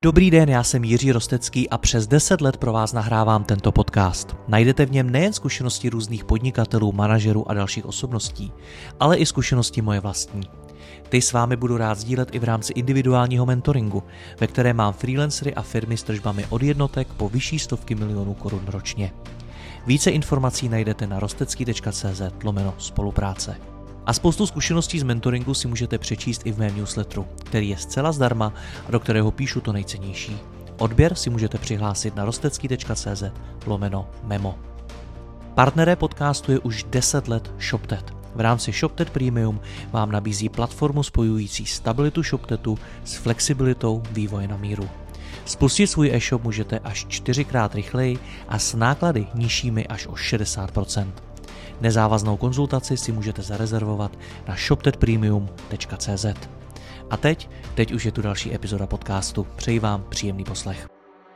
Dobrý den, já jsem Jiří Rostecký a přes 10 let pro vás nahrávám tento podcast. Najdete v něm nejen zkušenosti různých podnikatelů, manažerů a dalších osobností, ale i zkušenosti moje vlastní. Ty s vámi budu rád sdílet i v rámci individuálního mentoringu, ve kterém mám freelancery a firmy s tržbami od jednotek po vyšší stovky milionů korun ročně. Více informací najdete na rostecký.cz/spolupráce. A spoustu zkušeností z mentoringu si můžete přečíst i v mém newsletteru, který je zcela zdarma a do kterého píšu to nejcennější. Odběr si můžete přihlásit na rostecký.cz/memo. Partneré podcastu je už 10 let ShopTet. V rámci ShopTet Premium vám nabízí platformu spojující stabilitu ShopTetu s flexibilitou vývoje na míru. Spustit svůj e-shop můžete až 4x rychleji a s náklady nižšími až o 60%. Nezávaznou konzultaci si můžete zarezervovat na shoptetpremium.cz. A teď už je tu další epizoda podcastu. Přeji vám příjemný poslech.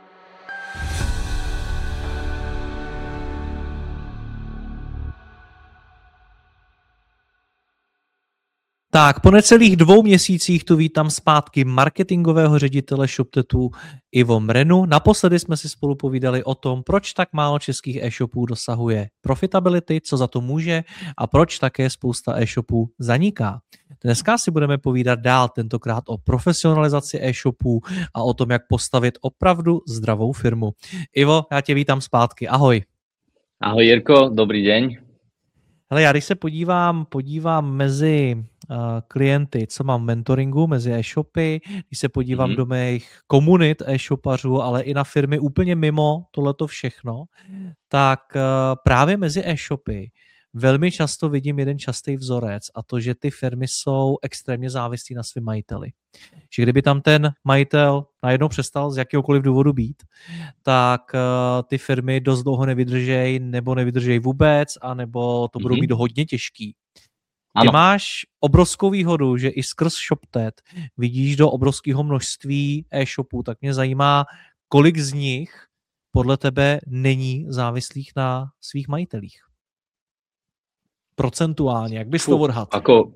Tak, po necelých 2 měsících tu vítám zpátky marketingového ředitele ShopTetu Ivo Mrenu. Naposledy jsme si spolu povídali o tom, proč tak málo českých e-shopů dosahuje profitability, co za to může a proč také spousta e-shopů zaniká. Dneska si budeme povídat dál, tentokrát o profesionalizaci e-shopů a o tom, jak postavit opravdu zdravou firmu. Ivo, já tě vítám zpátky. Ahoj. Ahoj Jirko, dobrý deň. Hele, já když se podívám mezi klienty, co mám v mentoringu, mezi e-shopy, když se podívám do mých komunit e-shopařů, ale i na firmy úplně mimo tohleto všechno, tak právě mezi e-shopy velmi často vidím jeden častý vzorec a to, že ty firmy jsou extrémně závislí na svém majiteli. Že kdyby tam ten majitel najednou přestal z jakéhokoliv důvodu být, tak ty firmy dost dlouho nevydržejí nebo nevydržejí vůbec, anebo to budou mít hodně těžký. Ty máš obrovskou výhodu, že i skrz ShopTet vidíš do obrovského množství e-shopů, tak mě zajímá, kolik z nich podle tebe není závislých na svých majitelích. Procentuálne, jak bys to odhadl?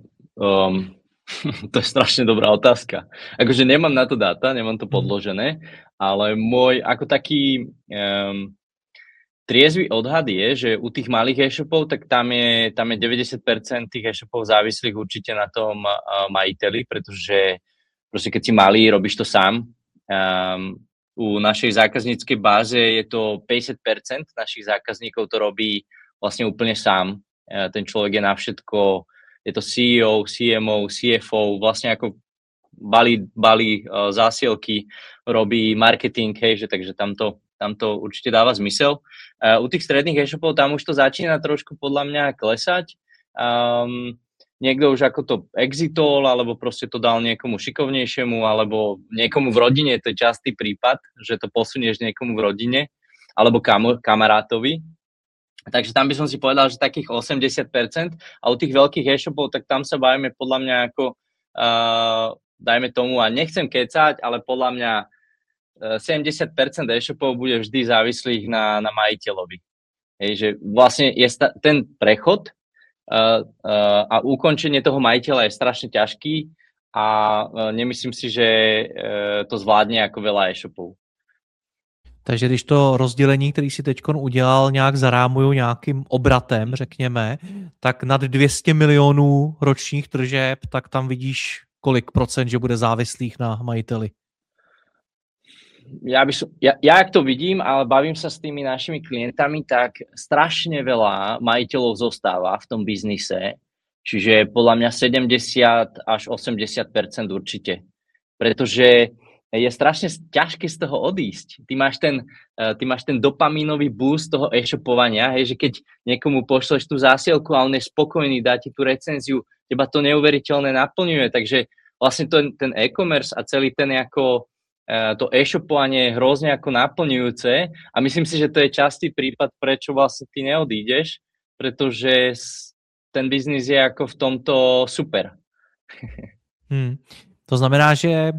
To je strašne dobrá otázka. Akože nemám na to dáta, nemám to podložené, ale môj ako taký triezvy odhad je, že u tých malých e-shopov, tak tam je 90% tých e-shopov závislých určite na tom majiteli, pretože proste keď si malý, robíš to sám. U našej zákazníckej báze je to 50% našich zákazníkov to robí vlastne úplne sám. Ten človek je na všetko, je to CEO, CMO, CFO, vlastne ako balí zásielky, robí marketing, hej, že takže tam to určite dáva zmysel. U tých stredných e-shopov tam už to začína trošku podľa mňa klesať. Niekto už ako to exitol, alebo proste to dal niekomu šikovnejšiemu, alebo niekomu v rodine, to je častý prípad, že to posunieš niekomu v rodine, alebo kamarátovi. Takže tam by som si povedal, že takých 80%, a u tých veľkých e-shopov, tak tam sa bavíme podľa mňa ako, dajme tomu, a nechcem kecať, ale podľa mňa 70% e-shopov bude vždy závislých na majiteľovi. Hej, že vlastne je ten prechod a ukončenie toho majiteľa je strašne ťažký a nemyslím si, že to zvládne ako veľa e-shopov. Takže když to rozdělení, který si teďkon udělal, nějak zarámuju nějakým obratem, řekněme, tak nad 200 milionů ročních tržeb, tak tam vidíš kolik procent, že bude závislých na majiteli? Ja jak to vidím, ale bavím sa s tými našimi klientami, tak strašne veľa majiteľov zostáva v tom biznise, čiže podľa mňa 70 až 80% určite. Pretože je strašne ťažké z toho odísť. Ty máš ten dopamínový boost toho e-shopovania, hej, že keď niekomu pošleš tú zásielku a on je spokojný, dá ti tú recenziu, teba to neuveriteľne naplňuje, takže vlastne ten e-commerce a celý ten ako to e-shopovanie je hrozne ako naplňujúce a myslím si, že to je častý prípad, prečo vlastne ty neodídeš, pretože ten biznis je ako v tomto super. To znamená, že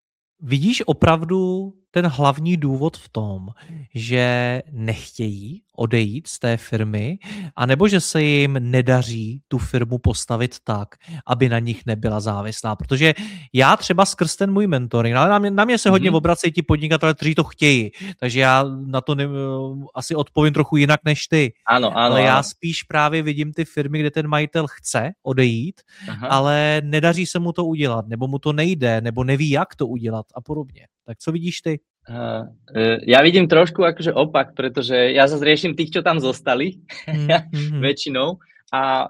vidíš opravdu ten hlavní důvod v tom, že nechtějí odejít z té firmy, anebo že se jim nedaří tu firmu postavit tak, aby na nich nebyla závislá. Protože já třeba skrz ten můj mentoring, ale na mě se hodně obracejí ti podnikatelé, kteří to chtějí, takže já na to asi odpovím trochu jinak než ty. Áno, ale já spíš právě vidím ty firmy, kde ten majitel chce odejít, ale nedaří se mu to udělat, nebo mu to nejde, nebo neví, jak to udělat a podobně. Tak co vidíš ty? Ja vidím trošku akože opak, pretože ja zase riešim tých, čo tam zostali väčšinou a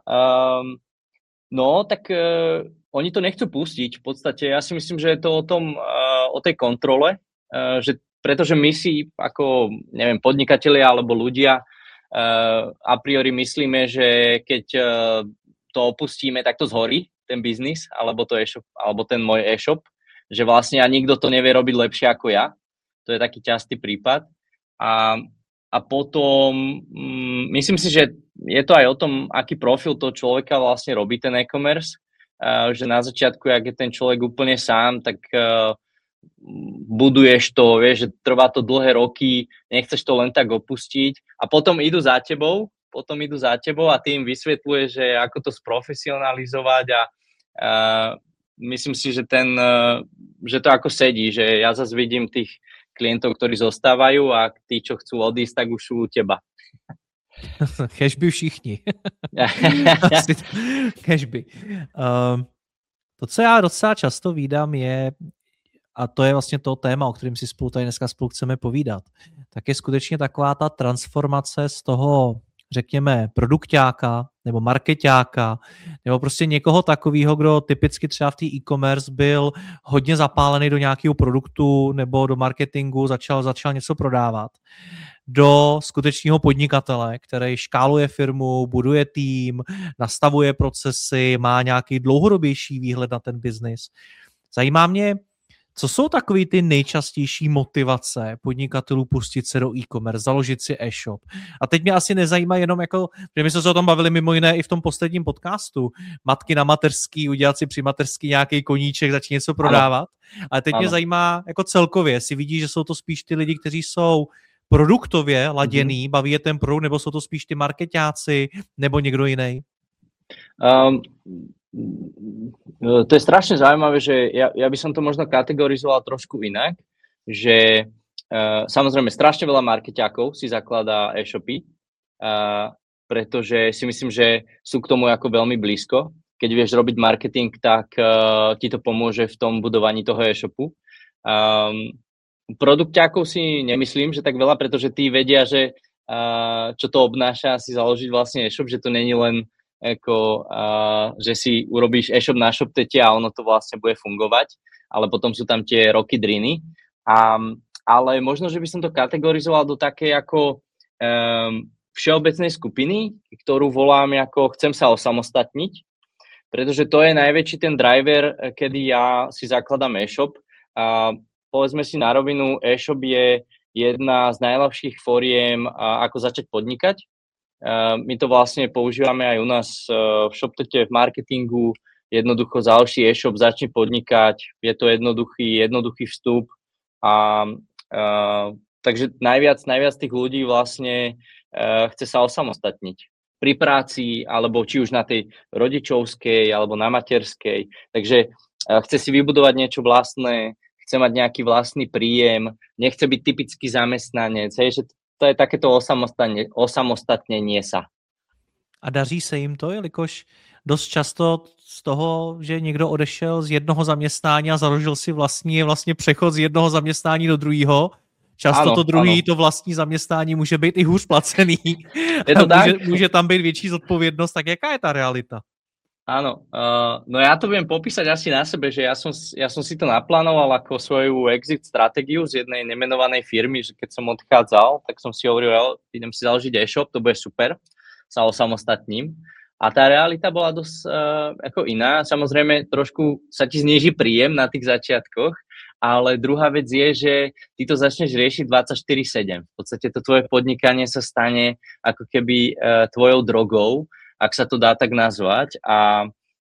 oni to nechcú pustiť v podstate. Ja si myslím, že je to o tej kontrole, že pretože my si ako, neviem, podnikatelia alebo ľudia a priori myslíme, že keď to opustíme, tak to zhorí, ten biznis, alebo to e-shop, alebo ten môj e-shop, že vlastne a nikto to nevie robiť lepšie ako ja. To je taký častý prípad. A potom myslím si, že je to aj o tom, aký profil toho človeka vlastne robí ten e-commerce, že na začiatku, ak je ten človek úplne sám, tak buduješ to, vieš, že trvá to dlhé roky, nechceš to len tak opustiť a potom idú za tebou a ty im vysvetľuješ, že ako to sprofesionalizovať a myslím si, že že to ako sedí, že ja zase vidím tých klientov, ktorí zostávajú a tí, čo chcú odísť, tak už sú u teba. Cashby všichni. Cashby. To, co já docela často vídám, je, a to je vlastně to téma, o kterém si tady dneska spolu chceme povídat, tak je skutečně taková ta transformace z toho, řekněme, produkťáka nebo markeťáka, nebo prostě někoho takového, kdo typicky třeba v té e-commerce byl hodně zapálený do nějakého produktu nebo do marketingu, začal něco prodávat, do skutečného podnikatele, který škáluje firmu, buduje tým, nastavuje procesy, má nějaký dlouhodobější výhled na ten biznis. Zajímá mě, co jsou takový ty nejčastější motivace podnikatelů pustit se do e-commerce, založit si e-shop? A teď mě asi nezajímá jenom jako, že my jsme se o tom bavili mimo jiné i v tom posledním podcastu, matky na mateřský, udělat si při mateřský nějaký koníček, začít něco prodávat. Ale teď mě zajímá jako celkově, si vidíš, že jsou to spíš ty lidi, kteří jsou produktově laděný, baví je ten produkt, nebo jsou to spíš ty markeťáci, nebo někdo jiný? To je strašne zaujímavé, že ja by som to možno kategorizoval trošku inak, že samozrejme strašne veľa markeťákov si zakladá e-shopy, pretože si myslím, že sú k tomu ako veľmi blízko. Keď vieš robiť marketing, tak ti to pomôže v tom budovaní toho e-shopu. Produkťákov si nemyslím, že tak veľa, pretože tí vedia, že čo to obnáša si založiť vlastne e-shop, že to není len ako, že si urobíš e-shop na ShopTete a ono to vlastne bude fungovať, ale potom sú tam tie roky driny. Ale možno, že by som to kategorizoval do takej ako všeobecnej skupiny, ktorú volám ako chcem sa osamostatniť, pretože to je najväčší ten driver, kedy ja si zakladám e-shop. Povedzme si na rovinu, e-shop je jedna z najľahších foriem, ako začať podnikať. My to vlastne používame aj u nás v ShopTete v marketingu. Jednoducho založí e-shop, začni podnikať, je to jednoduchý vstup takže najviac tých ľudí vlastne chce sa osamostatniť pri práci, alebo či už na tej rodičovskej, alebo na materskej. Takže chce si vybudovať niečo vlastné, chce mať nejaký vlastný príjem, nechce byť typický zamestnanec, že to je takéto osamostatnenie sa. A daří se jim to, jelikož dost často z toho, že někdo odešel z jednoho zaměstnání a založil si vlastně přechod z jednoho zaměstnání do druhého. Často to druhý, to vlastní zaměstnání může být i hůř placený. Je to tak? Může tam být větší zodpovědnost, tak jaká je ta realita? Áno, no ja to viem popísať asi na sebe, že ja som si to naplánoval ako svoju exit stratégiu z jednej nemenovanej firmy, že keď som odchádzal, tak som si hovoril, idem si založiť e-shop, to bude super, sa osamostatním. A tá realita bola dosť ako iná. Samozrejme, trošku sa ti zníži príjem na tých začiatkoch, ale druhá vec je, že ty to začneš riešiť 24/7. V podstate to tvoje podnikanie sa stane ako keby tvojou drogou, ak sa to dá tak nazvať. A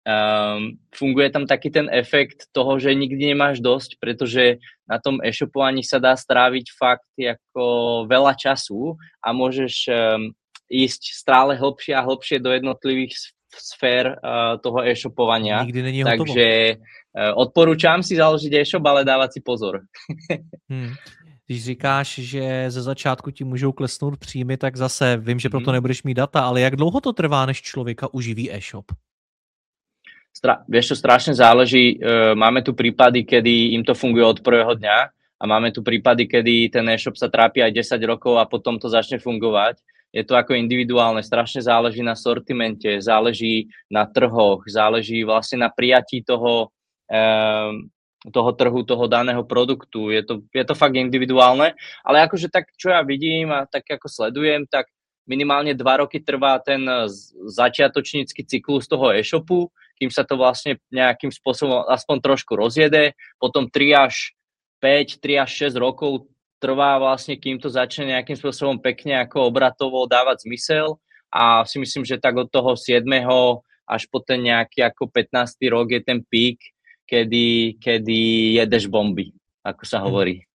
funguje tam taký ten efekt toho, že nikdy nemáš dosť, pretože na tom e-shopovaní sa dá stráviť fakt ako veľa času a môžeš ísť stále hlbšie a hlbšie do jednotlivých sfér toho e-shopovania. Nikdy není hotovo. Takže odporúčam si založiť e-shop, ale dávať si pozor. Když říkáš, že ze začátku ti můžou klesnout příjmy, tak zase vím, že proto nebudeš mít data, ale jak dlouho to trvá, než člověka uživí e-shop? Vieš čo, strašne záleží. Máme tu prípady, kedy im to funguje od prvého dňa a máme tu prípady, kedy ten e-shop sa trápi aj 10 rokov a potom to začne fungovať. Je to ako individuálne, strašne záleží na sortimente, záleží na trhoch, záleží vlastne na prijatí toho trhu, toho daného produktu. Je to fakt individuálne, ale akože tak, čo ja vidím a tak ako sledujem, tak minimálne 2 roky trvá ten začiatočnícky cyklus toho e-shopu, kým sa to vlastne nejakým spôsobom aspoň trošku rozjede. Potom 3 až 6 rokov trvá vlastne, kým to začne nejakým spôsobom pekne ako obratovo dávať zmysel. A si myslím, že tak od toho 7. až po ten nejaký ako 15. rok je ten pík, kedy jedeš bomby, ako sa hovorí.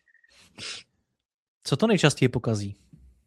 Co to nejčastěji pokazí?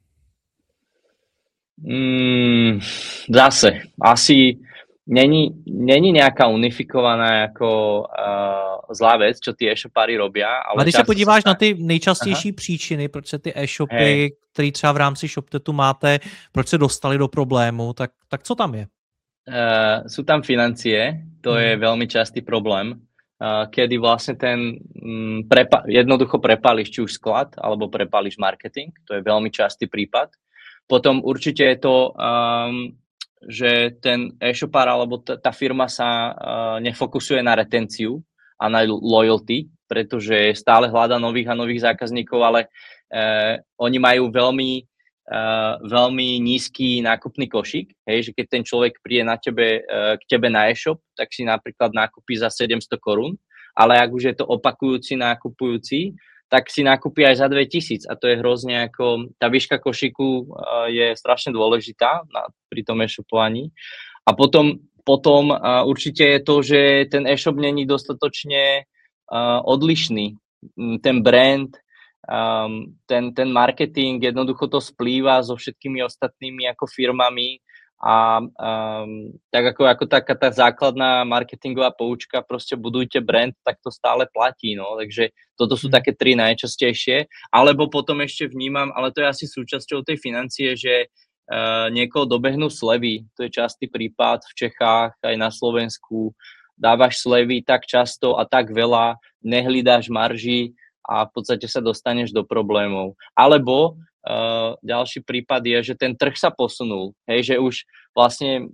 Zase, asi není nejaká unifikovaná jako zlá vec, čo ty e-shopári robia. Ale když se podíváš na ty nejčastější příčiny, proč se ty e-shopy, který třeba v rámci ShopTetu máte, proč se dostali do problému, tak co tam je? Sú tam financie, to je veľmi častý problém, kedy vlastne jednoducho prepáliš či už sklad, alebo prepáliš marketing, to je veľmi častý prípad. Potom určite je to, že ten e-shopár alebo tá firma sa nefokusuje na retenciu a na loyalty, pretože stále hľada nových a nových zákazníkov, ale oni majú veľmi nízky nákupný košík, hej, že keď ten človek príde k tebe na e-shop, tak si napríklad nákupí za 700 korún, ale ak už je to opakujúci nákupujúci, tak si nákupí aj za 2000 a to je hrozne ako, tá výška košíku je strašne dôležitá pri tom e-shopovaní. A potom určite je to, že ten e-shop není dostatočne odlišný. Ten brand, ten marketing, jednoducho to splýva so všetkými ostatnými ako firmami a tak ako taká tá základná marketingová poučka, proste budujte brand, tak to stále platí, no, takže toto sú také 3 najčastejšie, alebo potom ešte vnímam, ale to je asi súčasťou tej financie, že niekoho dobehnú slevy, to je častý prípad v Čechách, aj na Slovensku, dávaš slevy tak často a tak veľa, nehlídáš marži a v podstate sa dostaneš do problémov. Alebo ďalší prípad je, že ten trh sa posunul. Hej, že už vlastne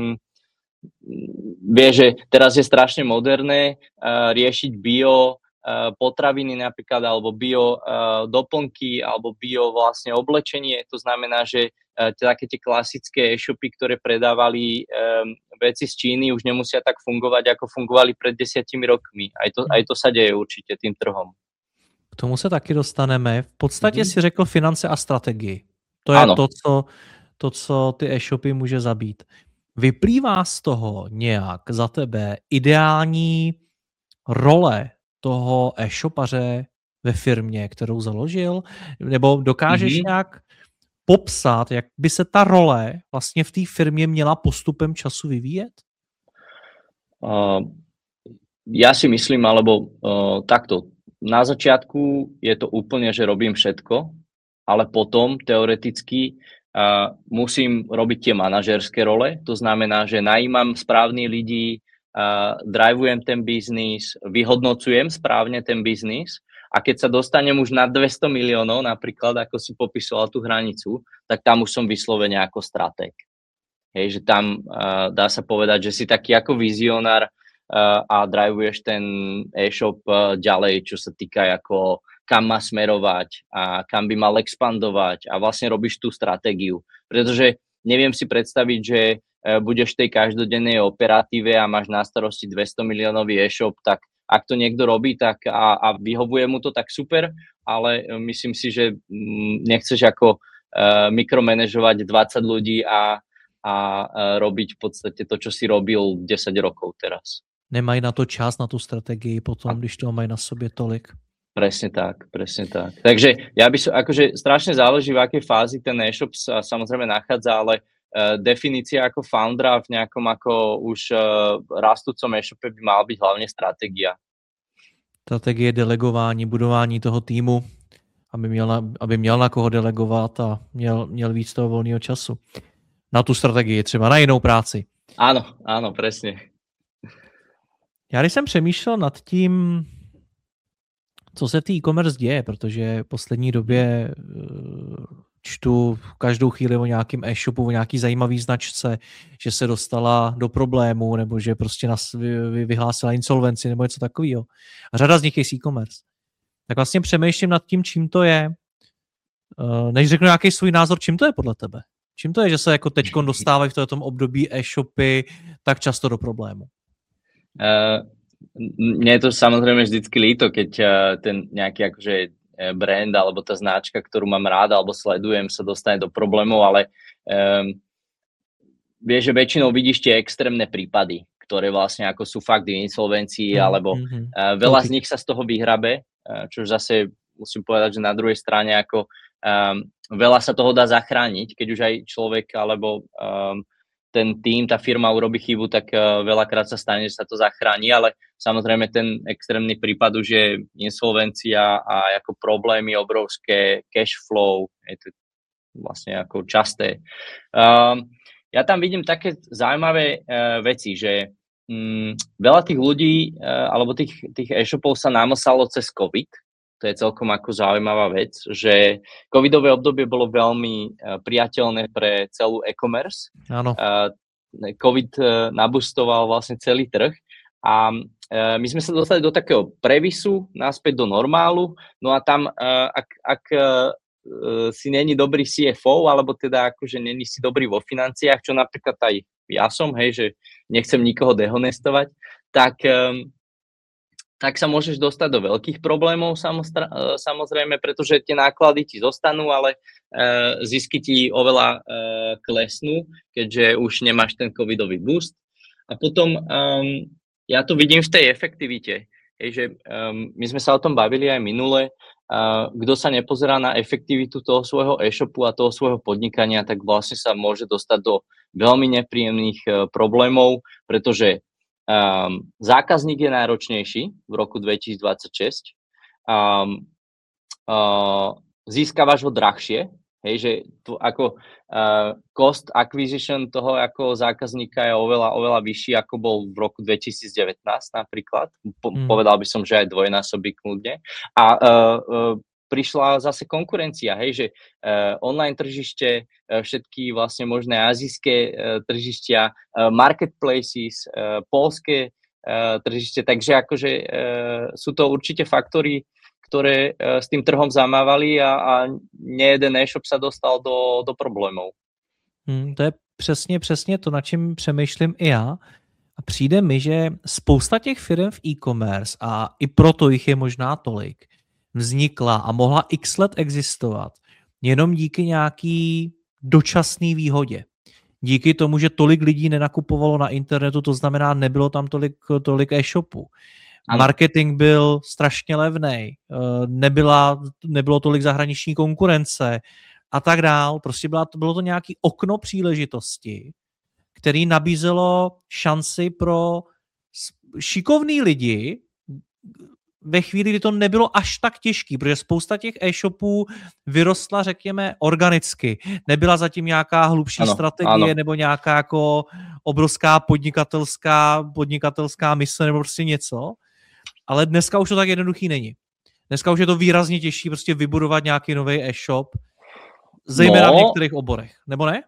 vie, že teraz je strašne moderné riešiť bio potraviny napríklad, alebo bio doplnky, alebo bio vlastne oblečenie. To znamená, že také tie klasické e-shopy, ktoré predávali veci z Číny, už nemusia tak fungovať, ako fungovali pred 10 rokmi. Aj to sa deje určite tým trhom. K tomu se taky dostaneme. V podstatě si řekl finance a strategii. To je to, co ty e-shopy může zabít. Vyplývá z toho nějak za tebe ideální role toho e-shopaře ve firmě, kterou založil? Nebo dokážeš nějak popsat, jak by se ta role vlastně v té firmě měla postupem času vyvíjet? Ja si myslím, alebo takto. Na začiatku je to úplne, že robím všetko, ale potom teoreticky musím robiť tie manažerské role. To znamená, že najímam správnych ľudí, drivujem ten biznis, vyhodnocujem správne ten biznis a keď sa dostanem už na 200 miliónov, napríklad, ako si popisoval tú hranicu, tak tam už som vyslovene ako stratég. Hej, že tam dá sa povedať, že si taký ako vizionár a drivuješ ten e-shop ďalej, čo sa týka ako kam má smerovať a kam by mal expandovať a vlastne robíš tú stratégiu. Pretože neviem si predstaviť, že budeš v tej každodennej operatíve a máš na starosti 200 miliónový e-shop, tak ak to niekto robí tak a vyhovuje mu to, tak super, ale myslím si, že nechceš ako mikromanežovať 20 ľudí a a robiť v podstate to, čo si robil 10 rokov teraz. Nemají na to čas, na tu strategii potom, když toho mají na sobě tolik. Presne tak, presne tak. Takže ja by som, akože strašne záleží, v akej fázi ten e-shop sa samozrejme nachádza, ale definícia ako foundera v nejakom ako už rastúcom e-shope by mala byť hlavne stratégia. Strategie delegování, budování toho týmu, aby měl na koho delegovat a měl víc toho volného času. Na tu strategii, třeba na jinou práci. Áno, presne. Já když jsem přemýšlel nad tím, co se v e-commerce děje, protože v poslední době čtu každou chvíli o nějakém e-shopu, o nějaký zajímavý značce, že se dostala do problému, nebo že prostě vyhlásila insolvenci, nebo něco takového. A řada z nich je e-commerce. Tak vlastně přemýšlím nad tím, čím to je. Než řeknu nějaký svůj názor, čím to je podle tebe? Čím to je, že se jako teďkon dostávají v tom období e-shopy tak často do problému? Mne je to samozrejme vždycky líto, keď ten nejaký akože brand alebo tá značka, ktorú mám rád alebo sledujem, sa dostane do problémov, ale vieš, že väčšinou vidíš tie extrémne prípady, ktoré vlastne ako sú fakt v insolvencii, alebo veľa z nich sa z toho vyhrabe, čo zase musím povedať, že na druhej strane ako veľa sa toho dá zachrániť, keď už aj človek alebo ten tým, tá firma urobí chybu, tak veľakrát sa stane, že sa to zachráni, ale samozrejme ten extrémny prípad už je insolvencia a ako problémy obrovské, cash flow, je to vlastne ako časté. Ja tam vidím také zaujímavé veci, že veľa tých ľudí alebo tých e-shopov sa namosalo cez COVID. To je celkom ako zaujímavá vec, že covidové obdobie bolo veľmi priateľné pre celú e-commerce. Áno. Covid nabustoval vlastne celý trh a my sme sa dostali do takého previsu, naspäť do normálu, no a tam, ak si není dobrý CFO, alebo teda akože není si dobrý vo financiách, čo napríklad aj ja som, hej, že nechcem nikoho dehonestovať, tak sa môžeš dostať do veľkých problémov samozrejme, pretože tie náklady ti zostanú, ale zisky ti oveľa klesnú, keďže už nemáš ten covidový boost. A potom ja to vidím v tej efektivite, že my sme sa o tom bavili aj minule, kto sa nepozerá na efektivitu toho svojho e-shopu a toho svojho podnikania, tak vlastne sa môže dostať do veľmi nepríjemných problémov, pretože zákazník je náročnejší v roku 2026, získavaš ho drahšie, hej, že tu ako cost acquisition toho ako zákazníka je oveľa vyšší, ako bol v roku 2019 napríklad. Povedal by som, že aj dvojnásobík kľudne. A prišla zase konkurencia, hej, že online tržište, všetky vlastne možné azijské tržištia, marketplaces, poľské tržište, takže akože sú to určite faktory, ktoré s tým trhom zamávali a nejeden e-shop sa dostal do problémov. To je přesně to, na čím přemýšlím i já. A přijde mi, že spousta těch firm v e-commerce, a i proto jich je možná tolik, vznikla a mohla x let existovat jenom díky nějaký dočasný výhodě. Díky tomu, že tolik lidí nenakupovalo na internetu, to znamená, nebylo tam tolik e-shopů. Marketing byl strašně levnej, nebylo tolik zahraniční konkurence a tak dál. Prostě bylo to nějaký okno příležitosti, který nabízelo šanci pro šikovný lidi ve chvíli, kdy to nebylo až tak těžký, protože spousta těch e-shopů vyrostla, řekněme, organicky. Nebyla zatím nějaká hlubší strategie nebo nějaká jako obrovská podnikatelská mise nebo prostě něco. Ale dneska už to tak jednoduchý není. Dneska už je to výrazně těžší prostě vybudovat nějaký nový e-shop, zejména v některých oborech, nebo ne?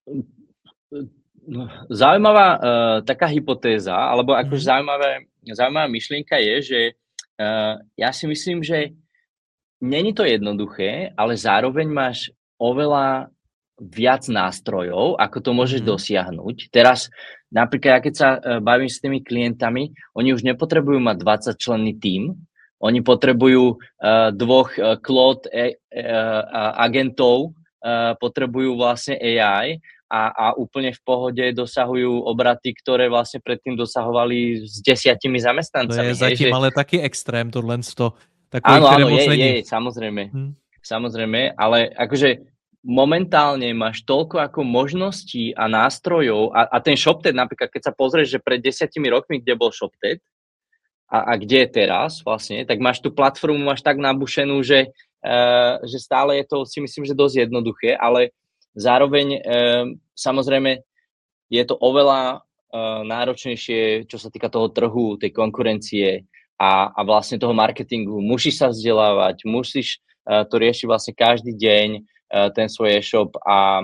Zaujímavá taká hypotéza, alebo akože zaujímavá myšlienka je, že ja si myslím, že není to jednoduché, ale zároveň máš oveľa viac nástrojov, ako to môžeš dosiahnuť. Teraz napríklad, ja keď sa bavím s tými klientami, oni už nepotrebujú mať 20-členný tím, oni potrebujú dvoch cloud agentov, potrebujú vlastne AI a úplne v pohode dosahujú obraty, ktoré vlastne predtým dosahovali s 10 zamestnancami. To je zatím ale taky extrém, tohleto. Áno, je, samozrejme, ale akože momentálne máš toľko ako možností a nástrojov a ten ShopTet napríklad, keď sa pozrieš, že pred 10 rokmi, kde bol ShopTet a kde je teraz vlastne, tak máš tú platformu, máš tak nabušenú, že stále je to, si myslím, že dosť jednoduché, ale zároveň samozrejme je to oveľa náročnejšie, čo sa týka toho trhu, tej konkurencie a vlastne toho marketingu. Musíš sa vzdelávať, musíš to riešiť vlastne každý deň, ten svoj e-shop a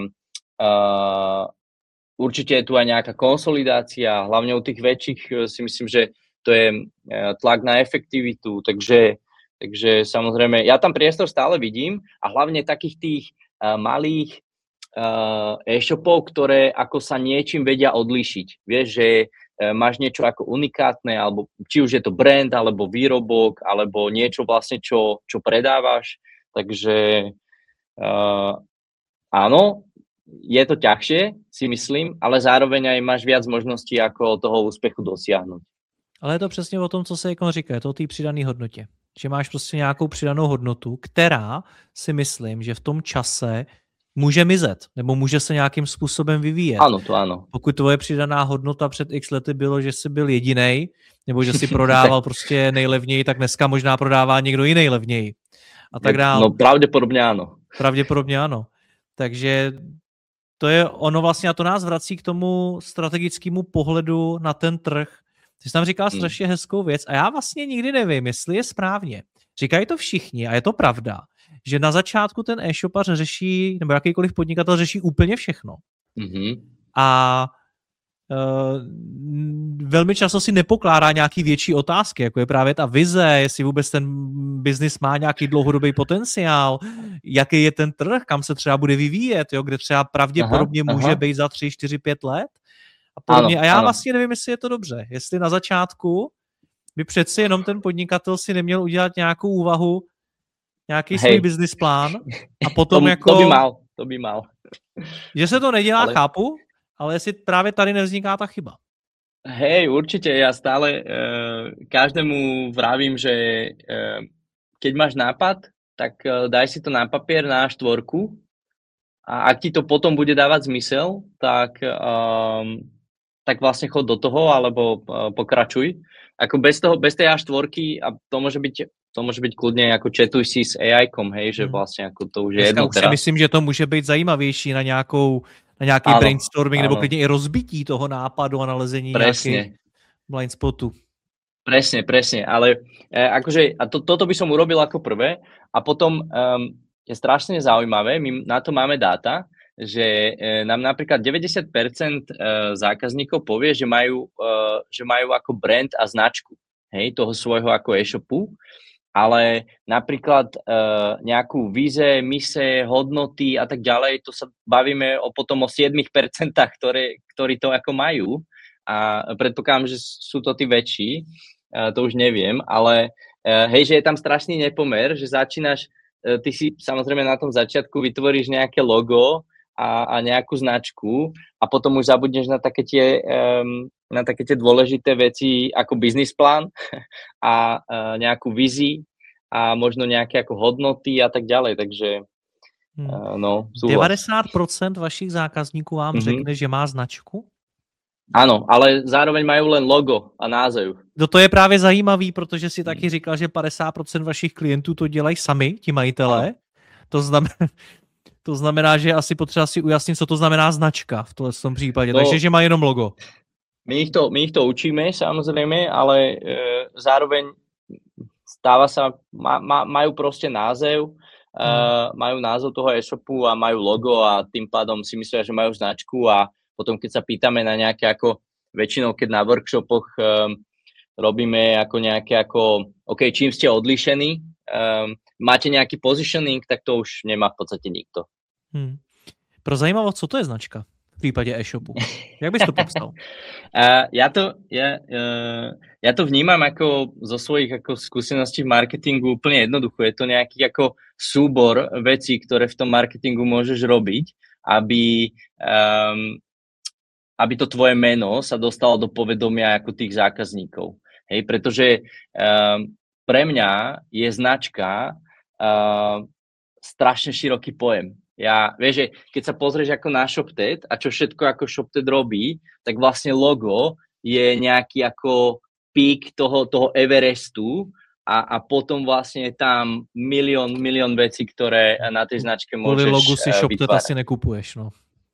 určite je tu aj nejaká konsolidácia, hlavne u tých väčších si myslím, že to je tlak na efektivitu, takže samozrejme, ja tam priestor stále vidím a hlavne takých tých malých e-shopov, ktoré ako sa niečím vedia odlíšiť. Vieš, že máš niečo ako unikátne, alebo či už je to brand, alebo výrobok, alebo niečo vlastne, čo predávaš. Takže áno, je to ťažšie, si myslím, ale zároveň aj máš viac možností, ako toho úspechu dosiahnuť. Ale je to přesně o tom, co se říká, je to o té přidané hodnotě. Že máš prostě nějakou přidanou hodnotu, která si myslím, že v tom čase může mizet, nebo může se nějakým způsobem vyvíjet. Ano, to ano. Pokud tvoje přidaná hodnota před x lety bylo, že jsi byl jedinej, nebo že si prodával prostě nejlevněji, tak dneska možná prodává někdo jiný levněji. A tak dále. No pravděpodobně ano. Pravděpodobně ano. Takže to je ono vlastně a to nás vrací k tomu strategickému pohledu na ten trh. Ty jsi tam říkal strašně hezkou věc a já vlastně nikdy nevím, jestli je správně. Říkají to všichni a je to pravda, že na začátku ten e-shopař řeší, nebo jakýkoliv podnikatel řeší úplně všechno. Mm-hmm. A velmi často si nepokládá nějaký větší otázky, jako je právě ta vize, jestli vůbec ten biznis má nějaký dlouhodobý potenciál, jaký je ten trh, kam se třeba bude vyvíjet, jo, kde třeba pravděpodobně může být za 3, 4, 5 let. A podobně. A já vlastně nevím, jestli je to dobře. Jestli na začátku by přeci jenom ten podnikatel si neměl udělat nějakou úvahu, nějaký svůj business plán a potom to by mal. Že se to nedělá, chápu, ale jestli právě tady nevzniká ta chyba. Hej, určite. Ja stále každému vravím, že keď máš nápad, tak daj si to na papier, na A4 a ak ti to potom bude dávať zmysel, tak vlastne chod do toho, alebo pokračuj. Ako bez tej A4 a to môže byť kľudne ako chatuj si s AI-kom, hej, že vlastne ako to už je jedno teraz. Myslím, že to může být zajímavější na nějaký brainstorming, nebo klidně i rozbití toho nápadu a nalezení nějakých blind spotu. Presne, ale akože, a toto by som urobil ako prvé a potom je strašne zaujímavé, my na to máme dáta, že nám napríklad 90% zákazníkov povie, že majú ako brand a značku, hej, toho svojho ako e-shopu, ale napríklad nejakú vize, mise, hodnoty a tak ďalej, to sa bavíme potom o 7%, ktorí to ako majú a predpokladám, že sú to tí väčší, to už neviem, ale hej, že je tam strašný nepomer, že začínaš, ty si samozrejme na tom začiatku vytvoríš nejaké logo a nejakú značku a potom už zabudneš na také tie dôležité veci ako business plán a nejakú víziu a možno nejaké ako hodnoty a tak ďalej, takže no, súhlas. 90% vašich zákazníků vám řekne, že má značku? Áno, ale zároveň majú len logo a název. No to je právě zajímavý, protože si taky říkal, že 50% vašich klientů to dělají sami, ti majitelé. To znamená, že asi potřeba si ujasnit, co to znamená značka v tom případě. Takže, že má jenom logo. My ich to učíme, samozrejme, ale zároveň stáva sa, majú proste název, majú názov toho e-shopu a majú logo a tým pádom si myslia, že majú značku a potom keď sa pýtame na nejaké ako, väčšinou keď na workshopoch robíme ako nejaké ako, OK, čím ste odlišení, máte nejaký positioning, tak to už nemá v podstate nikto. Pro zajímavost, co to je značka v prípade e-shopu? Jak bys to popsal? Ja to vnímam ako zo svojich ako skúseností v marketingu úplne jednoducho. Je to nejaký ako súbor vecí, ktoré v tom marketingu môžeš robiť aby to tvoje meno sa dostalo do povedomia ako tých zákazníkov. Hej, pretože pre mňa je značka strašne široký pojem. Vieš, že keď sa pozrieš ako na ShopTet a čo všetko ako ShopTet robí, tak vlastne logo je nejaký ako pík toho Everestu a potom vlastne je tam milión vecí, ktoré na tej značke môžeš vytvárať. Kvôli logu si ShopTet asi nekupuješ, no.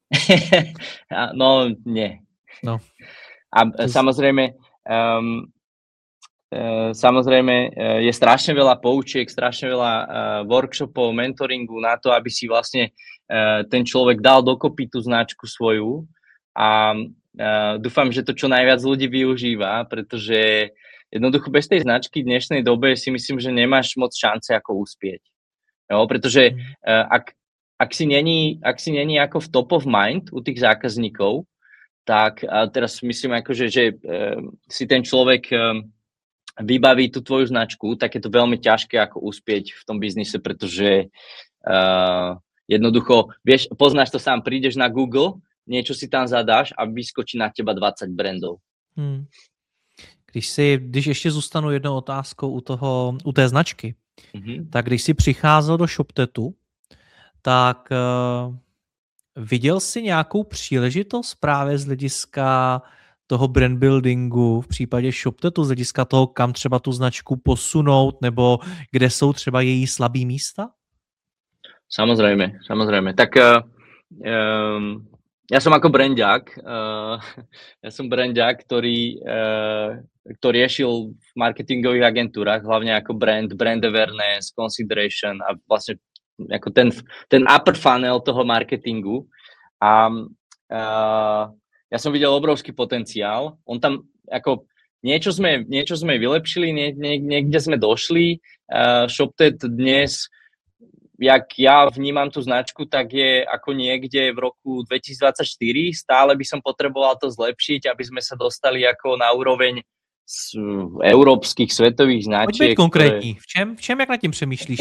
No, nie. No. A samozrejme je strašne veľa poučiek, strašne veľa workshopov, mentoringu na to, aby si vlastne ten človek dal dokopy tú značku svoju a dúfam, že to čo najviac ľudí využíva, pretože jednoducho bez tej značky v dnešnej dobe si myslím, že nemáš moc šance ako uspieť. Jo, pretože ak si není ako v top of mind u tých zákazníkov, tak teraz myslím akože, že si ten človek vybaví tú tvoju značku, tak je to veľmi ťažké ako uspieť v tom biznise, pretože jednoducho, vieš, poznáš to sám, prídeš na Google, niečo si tam zadáš a vyskočí na teba 20 brandov. Když ještě zůstanu jednou otázkou u té značky, tak když jsi přicházel do ShopTetu, tak viděl jsi nějakou příležitost právě z hlediska toho brand buildingu v případě ShopTetu, z hlediska toho, kam třeba tu značku posunout, nebo kde jsou třeba její slabý místa? Samozrejme. Tak ja som ako brandiak, ktorý riešil v marketingových agentúrach, hlavne ako brand awareness, consideration a vlastne ako ten upper funnel toho marketingu. A ja som videl obrovský potenciál. On tam ako niečo sme vylepšili, niekde sme došli. ShopTet dnes, jak ja vnímam tú značku, tak je ako niekde v roku 2024. Stále by som potreboval to zlepšiť, aby sme sa dostali ako na úroveň európskych svetových značiek. Pojď být konkrétní. V čem jak nad tím přemýšlíš?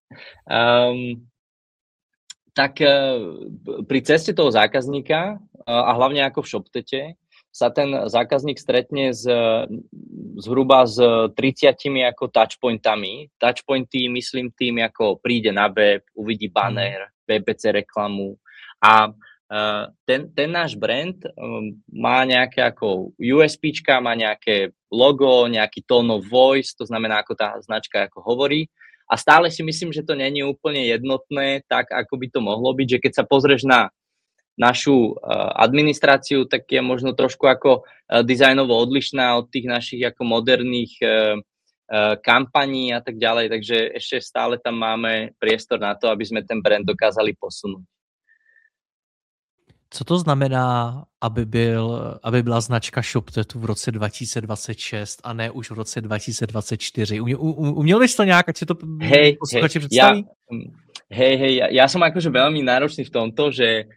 Tak pri ceste toho zákazníka a hlavne ako v ShopTete sa ten zákazník stretne zhruba s 30 ako touchpointami. Touchpointy myslím tým, ako príde na web, uvidí banner, PPC reklamu a ten náš brand má nejaké ako USPčka, má nejaké logo, nejaký tone of voice, to znamená, ako tá značka ako hovorí. A stále si myslím, že to není úplne jednotné, tak ako by to mohlo byť, že keď sa pozrieš na našu administráciu, tak je možno trošku ako dizajnovo odlišná od tých našich ako moderných kampaní a tak ďalej, takže ešte stále tam máme priestor na to, aby sme ten brand dokázali posunúť. Co to znamená, aby byla značka ShopTetu v roce 2026 a ne už v roce 2024? Uměl bys to nějak, ať si to posluchači představí? Ja som akože veľmi náročný v tomto, že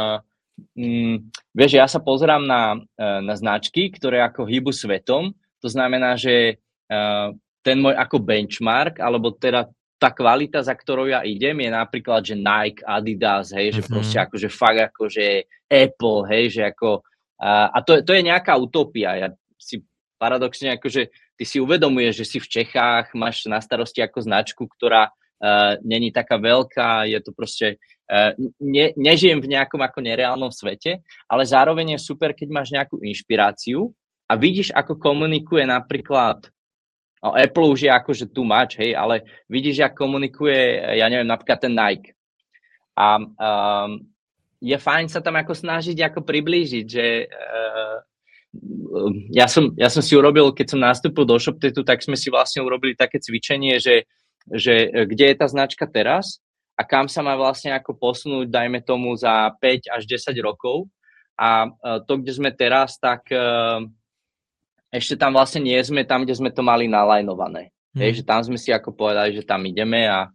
vieš, ja sa pozerám na značky, ktoré ako hýbu svetom, to znamená, že ten môj ako benchmark, alebo teda tá kvalita, za ktorou ja idem, je napríklad, že Nike, Adidas, hej, že proste akože fakt akože Apple, hej, že ako a to je nejaká utopia. Ja si paradoxne akože ty si uvedomuješ, že si v Čechách, máš na starosti ako značku, ktorá není taká veľká, je to proste nežijem v nejakom ako nereálnom svete, ale zároveň je super, keď máš nejakú inšpiráciu a vidíš, ako komunikuje napríklad Apple už je akože too much, hej, ale vidíš, jak komunikuje, ja neviem, napríklad ten Nike. A je fajn sa tam ako snažiť ako priblížiť, že ja som si urobil, keď som nastúpil do ShopTetu, tak sme si vlastne urobili také cvičenie, že kde je tá značka teraz a kam sa má vlastne ako posunúť, dajme tomu za 5 až 10 rokov. A to, kde sme teraz, tak ešte tam vlastne nie sme tam, kde sme to mali nalajnované. Že tam sme si ako povedali, že tam ideme a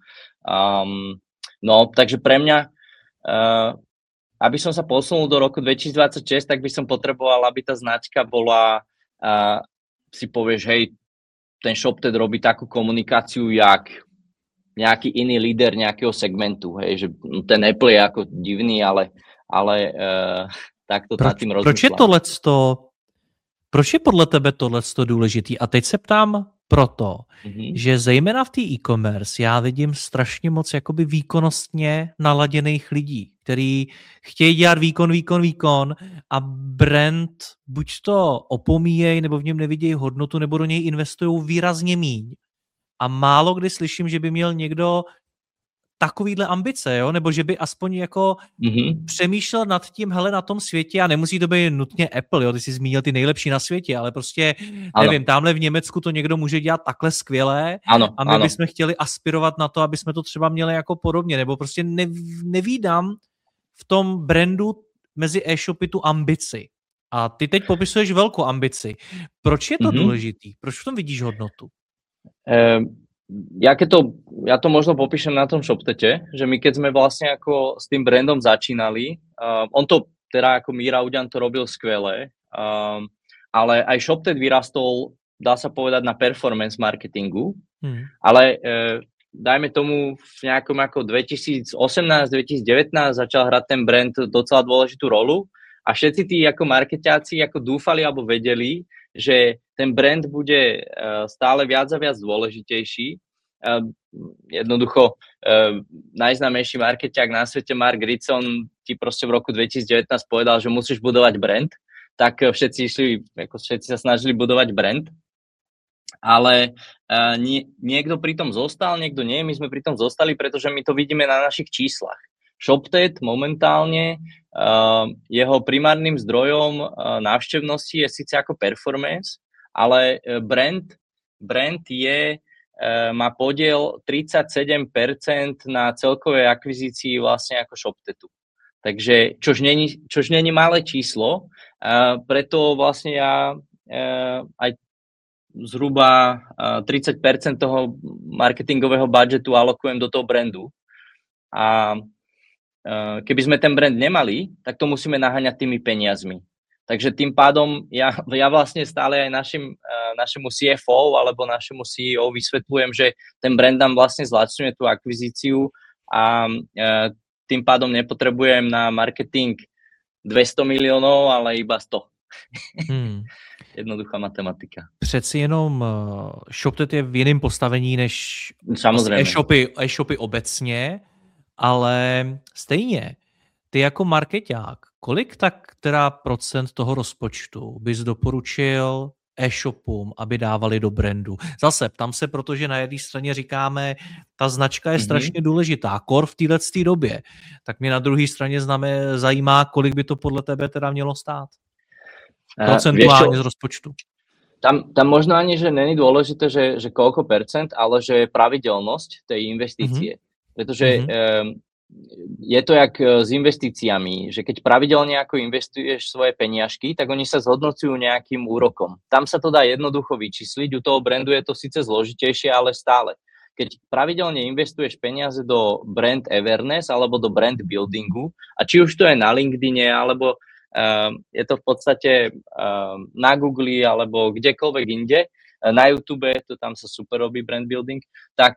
takže pre mňa, aby som sa posunul do roku 2026, tak by som potreboval, aby tá značka bola, si povieš, hej, ten ShopTet robí takú komunikáciu, jak nejaký iný líder nejakého segmentu, hej, že ten Apple je ako divný, ale ale takto nad tým rozmýšľam. Proč je podle tebe tohleto důležitý? A teď se ptám proto, že zejména v té e-commerce já vidím strašně moc jakoby výkonnostně naladěných lidí, který chtějí dělat výkon a brand buď to opomíjejí, nebo v něm nevidějí hodnotu, nebo do něj investují výrazně míň. A málo kdy slyším, že by měl někdo takovýhle ambice, jo? Nebo že by aspoň jako přemýšlel nad tím, hele, na tom světě, a nemusí to být nutně Apple, jo? Ty jsi zmínil ty nejlepší na světě, ale prostě, nevím, tamhle v Německu to někdo může dělat takhle skvěle a my bychom chtěli aspirovat na to, aby jsme to třeba měli jako podobně, nebo prostě nevídám v tom brandu mezi e-shopy tu ambici. A ty teď popisuješ velkou ambici. Proč je to důležitý? Proč v tom vidíš hodnotu? Ja to možno popíšem na tom ShopTete, že my keď sme vlastne ako s tým brandom začínali, on to teda ako Míra Uďan to robil skvelé, ale aj ShopTet vyrastol, dá sa povedať, na performance marketingu, ale dajme tomu v nejakom ako 2018-2019 začal hrať ten brand docela dôležitú rolu a všetci tí ako marketáci ako dúfali alebo vedeli, že ten brand bude stále viac a viac dôležitejší. Jednoducho najznámejší markeťák na svete Mark Ritson ti proste v roku 2019 povedal, že musíš budovať brand, tak všetci sa snažili budovať brand, ale niekto pri tom zostal, niekto nie, my sme pri tom zostali, pretože my to vidíme na našich číslach. ShopTet momentálne jeho primárnym zdrojom návštevnosti je síce ako performance, ale brand má podiel 37% na celkovej akvizícii vlastne ako ShopTetu. Takže, čož není malé číslo, preto vlastne ja aj zhruba 30% toho marketingového budžetu alokujem do toho brandu. A keby sme ten brand nemali, tak to musíme naháňať tými peniazmi. Takže tým pádom ja vlastne stále aj našemu CFO alebo našemu CEO vysvetľujem, že ten brand nám vlastne zlacňuje tú akvizíciu a tým pádom nepotrebujem na marketing 200 miliónov, ale iba 100. Jednoduchá matematika. Přeci jenom ShopTet je v jiném postavení než e-shopy obecně, ale stejně, ty jako markeťák, kolik tak teda procent toho rozpočtu bys doporučil e-shopům, aby dávali do brandu? Zase ptám se, protože na jedné straně říkáme, ta značka je strašně důležitá, core v této době, tak mě na druhé straně zajímá, kolik by to podle tebe teda mělo stát? Procentuálne z rozpočtu. Tam možno ani, že není dôležité, že koľko percent, ale že pravidelnosť tej investície. Pretože je to jak s investíciami, že keď pravidelne ako investuješ svoje peniažky, tak oni sa zhodnocujú nejakým úrokom. Tam sa to dá jednoducho vyčísliť, u toho brandu je to síce zložitejšie, ale stále. Keď pravidelne investuješ peniaze do brand awareness alebo do brand buildingu, a či už to je na LinkedIne, alebo je to v podstate na Google alebo kdekoľvek inde, na YouTube, to tam sa super robí brand building, tak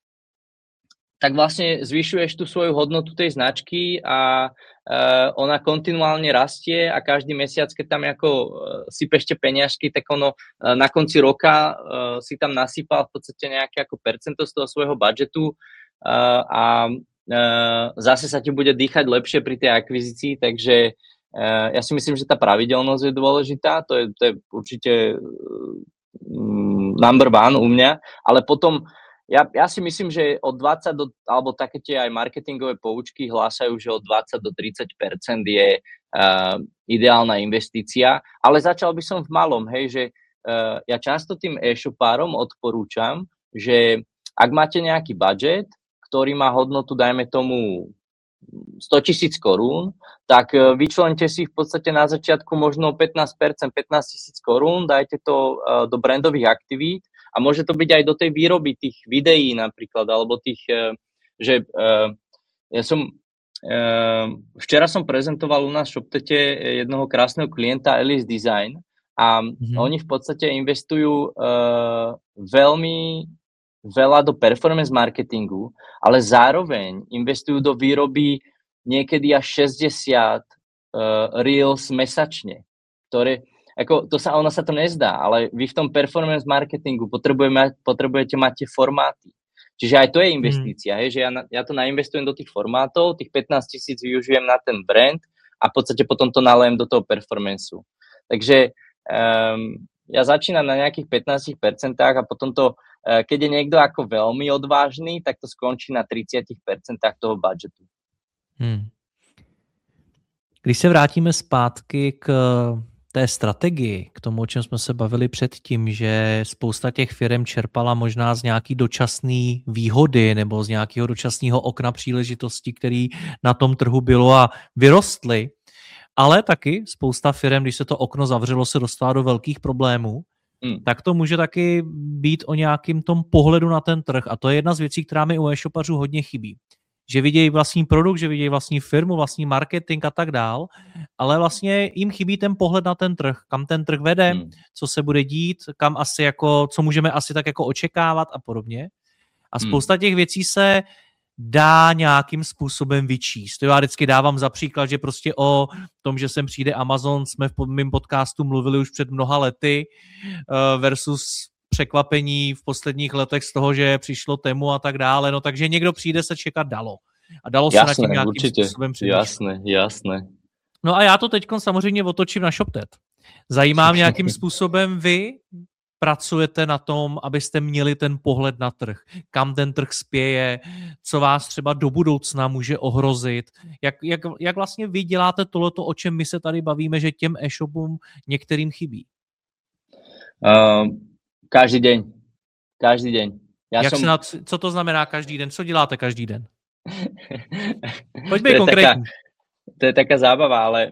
vlastne zvyšuješ tú svoju hodnotu tej značky a ona kontinuálne rastie a každý mesiac, keď tam ako sypeš tie peniažky, tak ono na konci roka si tam nasypal v podstate nejaké ako percento z toho svojho budžetu a zase sa ti bude dýchať lepšie pri tej akvizícii, takže ja si myslím, že tá pravidelnosť je dôležitá, to je určite number one u mňa, ale potom ja si myslím, že od 20 alebo také tie aj marketingové poučky hlásajú, že od 20 do 30% je ideálna investícia, ale začal by som v malom, hej, že ja často tým e-shopárom odporúčam, že ak máte nejaký budget, ktorý má hodnotu, dajme tomu 100 000 korún, tak vyčlente si v podstate na začiatku možno 15%, 15 000 korún, dajte to do brandových aktivít a môže to byť aj do tej výroby tých videí napríklad, alebo tých, že ja som včera som prezentoval u nás v ShopTete jednoho krásneho klienta Alice Design a oni v podstate investujú veľmi veľa do performance marketingu, ale zároveň investujú do výroby niekedy až 60 reels mesačne, ktoré, ako, ono sa to nezdá, ale vy v tom performance marketingu potrebujete mať tie formáty. Čiže aj to je investícia, že ja to nainvestujem do tých formátov, tých 15 000 využijem na ten brand a v podstate potom to nalejem do toho performanceu. Takže ja začínam na nejakých 15% a potom to, keď je niekto ako veľmi odvážny, tak to skončí na 30% toho budžetu. Když se vrátíme zpátky k té strategii, k tomu, o čem jsme se bavili předtím, že spousta těch firm čerpala možná z nějaký dočasné výhody nebo z nějakého dočasného okna příležitosti, který na tom trhu bylo a vyrostly, ale taky spousta firm, když se to okno zavřelo, se dostala do velkých problémů, tak to může taky být o nějakým tom pohledu na ten trh a to je jedna z věcí, která mi u e-shopařů hodně chybí. Že vidějí vlastní produkt, že vidějí vlastní firmu, vlastní marketing a tak dál, ale vlastně jim chybí ten pohled na ten trh, kam ten trh vede, co se bude dít, kam asi jako, co můžeme asi tak jako očekávat a podobně. A spousta těch věcí se dá nějakým způsobem vyčíst. To já vždycky dávám za příklad, že prostě o tom, že sem přijde Amazon, jsme v mém podcastu mluvili už před mnoha lety versus překvapení v posledních letech z toho, že přišlo Temu a tak dále, no takže někdo přijde, se čekat dalo. A dalo se na tím nějakým způsobem přemýšlet. Jasné. No a já to teď samozřejmě otočím na ShopTet. Zajímá mě, jakým způsobem vy pracujete na tom, abyste měli ten pohled na trh, kam ten trh spěje, co vás třeba do budoucna může ohrozit, jak vlastně vy děláte tohleto, o čem my se tady bavíme, že těm e-shopům některým chybí? Každý deň. Co to znamená každý den? Co děláte každý den? Poďme konkrétne. To je taká zábava, ale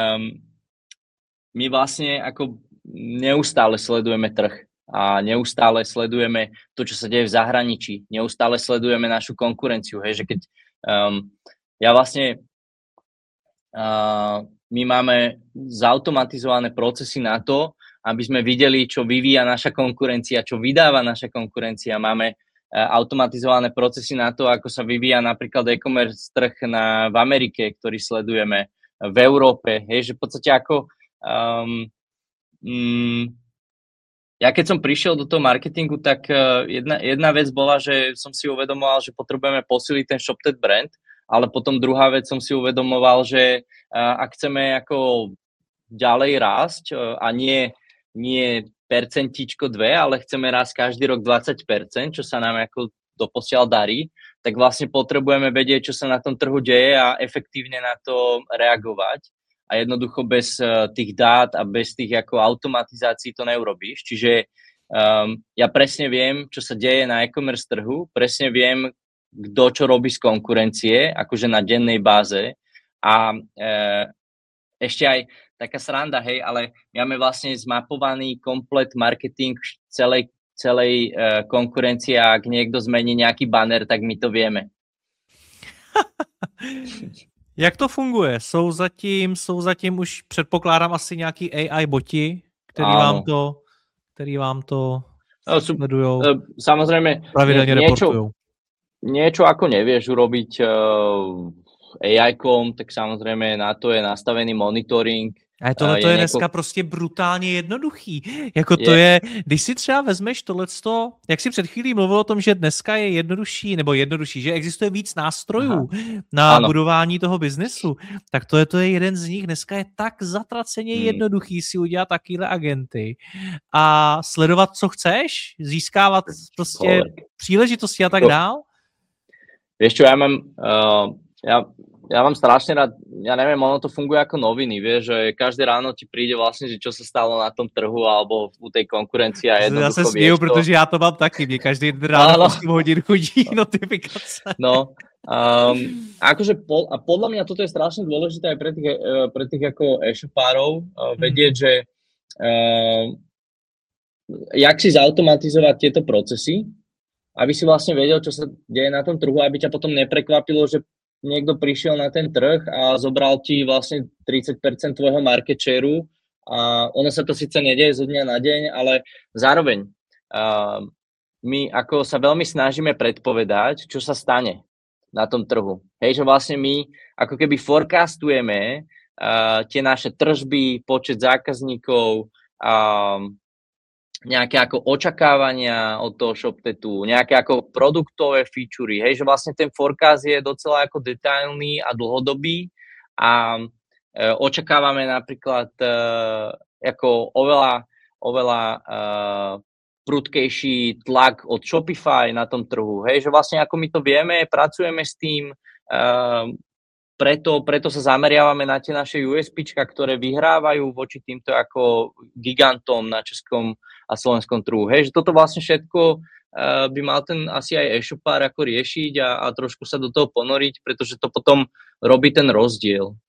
my vlastne ako neustále sledujeme trh a neustále sledujeme to, čo sa deje v zahraničí. Neustále sledujeme našu konkurenciu. Hej, že keď my máme zautomatizované procesy na to, aby sme videli, čo vyvíja naša konkurencia, čo vydáva naša konkurencia. Máme automatizované procesy na to, ako sa vyvíja napríklad e-commerce trh v Amerike, ktorý sledujeme, v Európe. Hej, že v podstate ako ja keď som prišiel do toho marketingu, tak jedna vec bola, že som si uvedomoval, že potrebujeme posiliť ten ShopTet brand, ale potom druhá vec som si uvedomoval, že ak chceme ako ďalej rásť a nie percentičko 2, ale chceme rásť každý rok 20%, čo sa nám ako doposiaľ darí, tak vlastne potrebujeme vedieť, čo sa na tom trhu deje a efektívne na to reagovať. A jednoducho bez tých dát a bez tých ako automatizácií to neurobíš. Čiže ja presne viem, čo sa deje na e-commerce trhu, presne viem, kto čo robí z konkurencie, akože na dennej báze. A ešte aj taká sranda, hej, ale my máme vlastne zmapovaný komplet marketing celej konkurencie a ak niekto zmení nejaký banner, tak my to vieme. Jak to funguje? Jsou zatím už, předpokládám, asi nějaký AI boti, který vám to sledujou, samozrejme, pravidelně reportujou. Niečo ako nevieš urobiť AI-kom, tak samozrejme na to je nastavený monitoring. A tohle to je dneska prostě brutálně jednoduchý. Jako to je, když si třeba vezmeš tohleto, jak si před chvílí mluvil o tom, že dneska je jednodušší, že existuje víc nástrojů na budování toho biznesu, tak to je jeden z nich. Dneska je tak zatraceně jednoduchý si udělat takové agenty a sledovat, co chceš, získávat prostě příležitosti a tak dál. Vieš čo, ja mám strašne rád, ja neviem, ono to funguje ako noviny, vieš, že každé ráno ti príde vlastne, že čo sa stalo na tom trhu alebo u tej konkurencii a jednoducho ja sa smieju, pretože ja to mám taky, mne každý ráno 8 hodín chodí notifikace. No, akože podľa mňa toto je strašne dôležité aj pre tých ako e-shopárov vedieť, že jak si zautomatizovať tieto procesy, aby si vlastne vedel, čo sa deje na tom trhu, aby ťa potom neprekvapilo, že niekto prišiel na ten trh a zobral ti vlastne 30% tvojho market shareu a ono sa to síce nedieje zo dňa na deň, ale zároveň my ako sa veľmi snažíme predpovedať, čo sa stane na tom trhu. Hej, že vlastne my ako keby forecastujeme tie naše tržby, počet zákazníkov, nejaké ako očakávania od toho ShopTetu, nejaké ako produktové featurey, hej, že vlastne ten forecast je docela ako detailný a dlhodobý a očakávame napríklad ako oveľa prudkejší tlak od Shopify na tom trhu, hej, že vlastne ako my to vieme, pracujeme s tým, preto sa zameriavame na tie naše USPčka, ktoré vyhrávajú voči týmto ako gigantom na českom a slovenskom trhu. Hej, že toto vlastne všetko by mal ten asi aj e-shopár ako riešiť a trošku sa do toho ponoriť, pretože to potom robí ten rozdiel.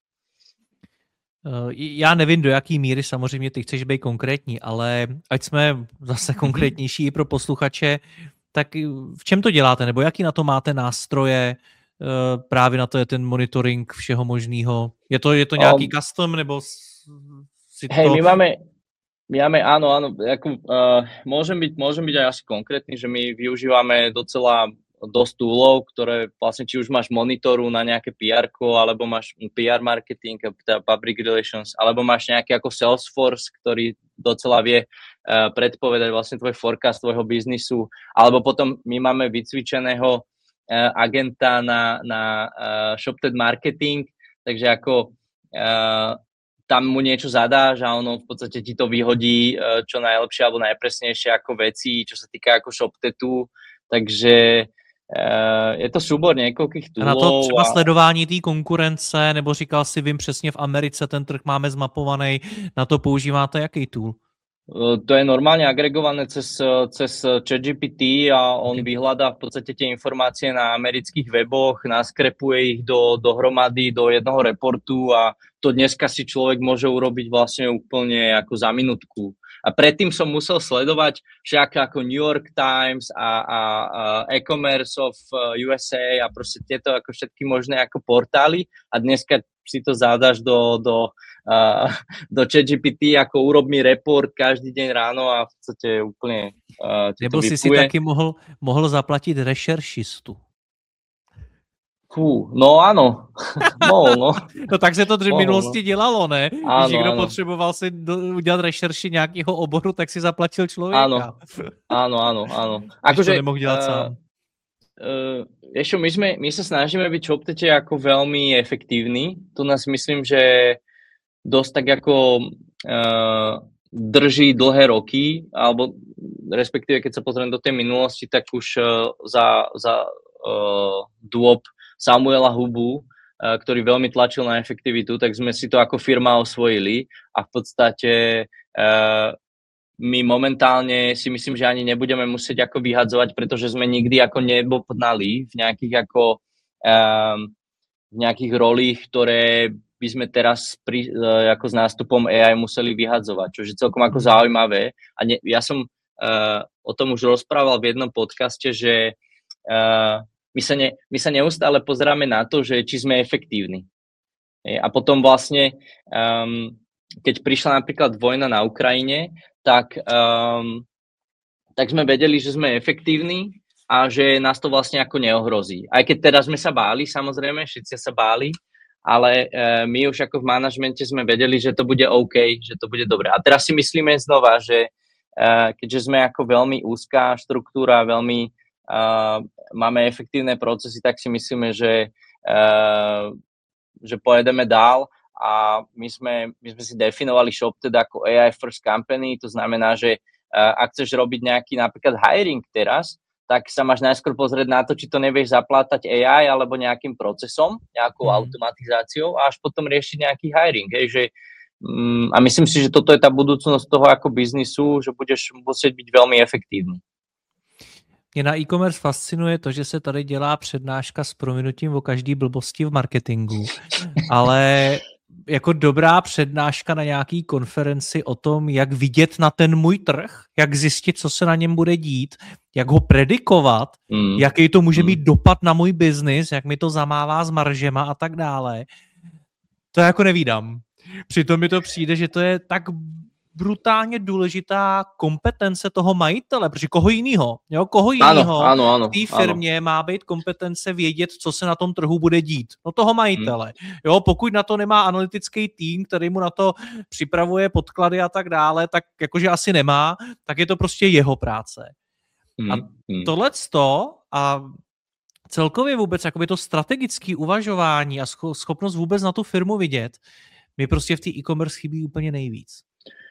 Já nevím, do jaký míry samozřejmě ty chceš být konkrétní, ale ať jsme zase konkrétnější i pro posluchače, tak v čem to děláte, nebo jaký na to máte nástroje, právě na to je ten monitoring všeho možného? Je to nějaký custom, nebo si to... Hej, my máme, áno, môžem byť aj asi konkrétny, že my využívame docela dosť toolov, ktoré vlastne či už máš monitoru na nejaké PR-ko, alebo máš PR marketing, public relations, alebo máš nejaký ako Salesforce, ktorý docela vie predpovedať vlastne tvoj forecast tvojho biznisu, alebo potom my máme vycvičeného agenta na ShopTet marketing, takže ako tam mu niečo zadáš a ono v podstate ti to vyhodí čo najlepšie alebo najpresnejšie ako veci, čo sa týka ako ShopTetu, takže je to súbor niekoľkých toolov. A na to třeba sledování té konkurence, nebo říkal si, vím přesně v Americe ten trh máme zmapovaný, na to používáte jaký tool? To je normálne agregované cez ChatGPT a on vyhľadá v podstate tie informácie na amerických weboch, naskrepuje ich dohromady do jednoho reportu a to dneska si človek môže urobiť vlastne úplne ako za minútku. A predtým som musel sledovať však ako New York Times a e-commerce of USA a proste tieto ako všetky možné ako portály a dneska si to zádaš do ChatGPT, ako urob mi report každý deň ráno a v podstate úplne ti Nebo to vypuje. si taky mohl zaplatit rešeršistu. No áno, mohol, no. No tak se to v minulosti dělalo, ne? Áno, Když někdo potřeboval si udělat rešerši nějakého oboru, tak si zaplatil člověka. Áno. Akože to nemohl dělat sám. Ešte, my sa snažíme byť v ShopTete ako veľmi efektívni. Tu nás myslím, že dosť tak ako drží dlhé roky, alebo respektíve keď sa pozriem do tej minulosti, tak už za dôb Samuela Hubu, ktorý veľmi tlačil na efektivitu, tak sme si to ako firma osvojili a v podstate my momentálne si myslím, že ani nebudeme musieť ako vyhadzovať, pretože sme nikdy ako nebopnali v nejakých ako v nejakých rolích, ktoré by sme teraz ako s nástupom AI museli vyhadzovať, čo je celkom ako zaujímavé. A ja som o tom už rozprával v jednom podcaste, že my sa neustále pozeráme na to, že či sme efektívni. A potom vlastne, keď prišla napríklad vojna na Ukrajine, tak sme vedeli, že sme efektívni a že nás to vlastne ako neohrozí. Aj keď teraz sme sa báli, samozrejme, všetci sa báli, ale my už ako v manažmente sme vedeli, že to bude OK, že to bude dobré. A teraz si myslíme znova, že keďže sme ako veľmi úzká štruktúra, veľmi máme efektívne procesy, tak si myslíme, že pojedeme dál. A my sme si definovali ShopTet ako AI first company, to znamená, že ak chceš robiť nejaký napríklad hiring teraz, tak sa máš najskôr pozrieť na to, či to nevieš zaplátať AI alebo nejakým procesom, nejakou automatizáciou a až potom riešiť nejaký hiring. A myslím si, že toto je tá budúcnosť toho ako biznisu, že budeš musieť byť veľmi efektívny. Mě na e-commerce fascinuje to, že se tady dělá přednáška s prominutím o každý blbosti v marketingu, ale jako dobrá přednáška na nějaký konferenci o tom, jak vidět na ten můj trh, jak zjistit, co se na něm bude dít, jak ho predikovat, jaký to může mít dopad na můj biznis, jak mi to zamává s maržema a tak dále. To jako nevídám. Přitom mi to přijde, že to je tak brutálně důležitá kompetence toho majitele, protože koho jinýho v té firmě má být kompetence vědět, co se na tom trhu bude dít. No toho majitele. Jo, pokud na to nemá analytický tým, který mu na to připravuje podklady a tak dále, tak jakože asi nemá, tak je to prostě jeho práce. A tohleto a celkově vůbec jakoby to strategické uvažování a schopnost vůbec na tu firmu vidět, mi prostě v té e-commerce chybí úplně nejvíc.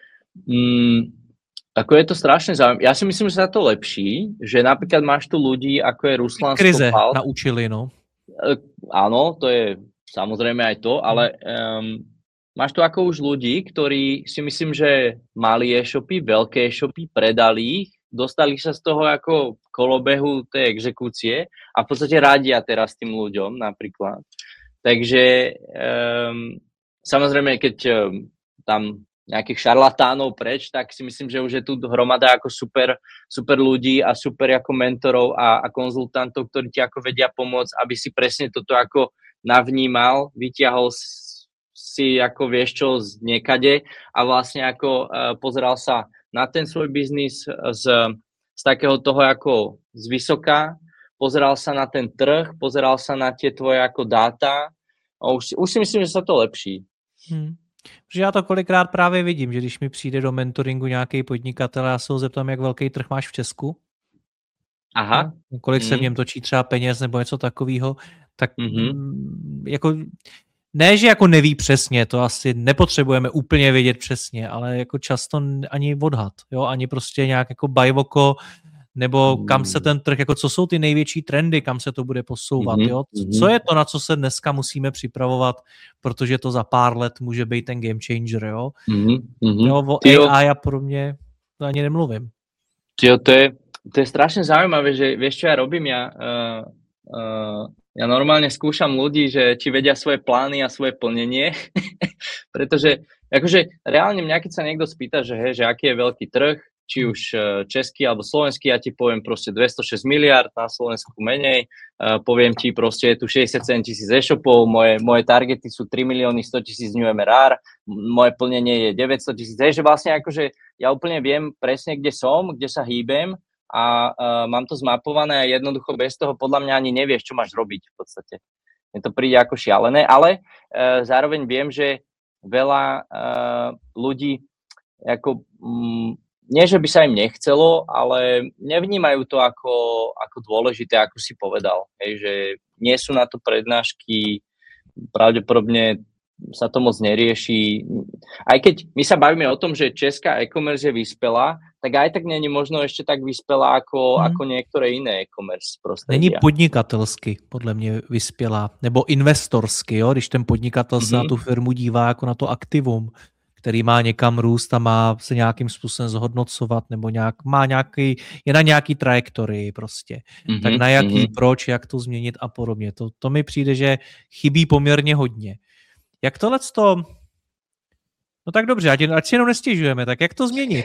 Ako je to strašne zaujímavé. Ja si myslím, že sa to lepší, že napríklad máš tu ľudí, ako je Ruslan Skopal. Krize naučili, no. Áno, to je samozrejme aj to, ale máš tu ako už ľudí, ktorí si myslím, že mali e-shopy, veľké e-shopy, predali ich, dostali sa z toho ako kolobehu tej exekúcie a v podstate radia teraz tým ľuďom napríklad. Takže samozrejme, keď tam nejakých šarlatánov preč, tak si myslím, že už je tu hromada ako super ľudí a super ako mentorov a konzultantov, ktorí ti ako vedia pomôcť, aby si presne toto ako navnímal, vytiahol si ako vieš čo z niekade a vlastne ako pozeral sa na ten svoj biznis z takého toho ako z vysoka, pozeral sa na ten trh, pozeral sa na tie tvoje ako dáta. Už si myslím, že sa to lepší. Protože já to kolikrát právě vidím, že když mi přijde do mentoringu nějaký podnikatel a já se ho zeptám, jak velký trh máš v Česku, aha, kolik se v něm točí třeba peněz nebo něco takového, tak jako ne, že jako neví přesně, to asi nepotřebujeme úplně vědět přesně, ale jako často ani odhad, jo, ani prostě nějak jako bajvoko, nebo kam se ten trh, jako co jsou ty největší trendy, kam se to bude posouvat, jo? Co je to, na co se dneska musíme připravovat, protože to za pár let může být ten game changer, jo? Jo, o AI a podobně to ani nemluvím. To je strašne zaujímavé, že vieš, čo ja robím, ja normálne skúšam ľudí, že či vedia svoje plány a svoje plnenie, pretože akože reálne mňa, keď sa niekto spýta, že hej, že aký je veľký trh, či už český alebo slovenský, ja ti poviem proste 206 miliard, na Slovensku menej, poviem ti proste je tu 67 000 e-shopov, moje targety sú 3 100 000 new MRR, moje plnenie je 900 000, že vlastne akože ja úplne viem presne, kde som, kde sa hýbem a mám to zmapované a jednoducho bez toho podľa mňa ani nevieš, čo máš robiť v podstate. Mne to príde ako šialené, ale zároveň viem, že veľa ľudí ako nie, že by sa im nechcelo, ale nevnímajú to ako dôležité, ako si povedal. Hej, že nie sú na to prednášky, pravdepodobne sa to moc nerieši. Aj keď my sa bavíme o tom, že česká e-commerce je vyspelá, tak aj tak není možno ešte tak vyspelá ako niektoré iné e-commerce prostredia. Není podnikatelsky, podle mě vyspělá, nebo investorsky, jo? Když ten podnikatel se na tu firmu dívá jako na to aktivum, který má někam růst a má se nějakým způsobem zhodnocovat, nebo je na nějaký trajektorii prostě. Tak na jaký, proč, jak to změnit a podobně. To mi přijde, že chybí poměrně hodně. Jak tohleto... No tak dobře, ať si jenom nestěžujeme, tak jak to změnit?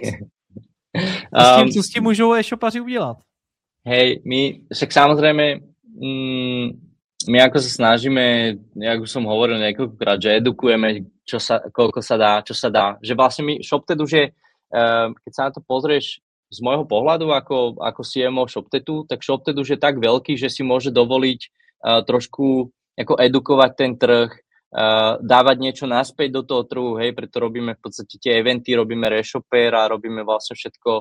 Co s tím můžou e-shopaři udělat? Hej, však samozrejme my ako sa snažíme, jak už som hovoril niekoľkokrát, že edukujeme, koľko sa dá, čo sa dá. Že vlastne ShopTet už je, keď sa na to pozrieš z môjho pohľadu ako CMO ShopTetu, tak ShopTet už je tak veľký, že si môže dovoliť trošku ako edukovať ten trh, dávať niečo naspäť do toho trhu, hej, preto robíme v podstate tie eventy, robíme Reshopper a robíme vlastne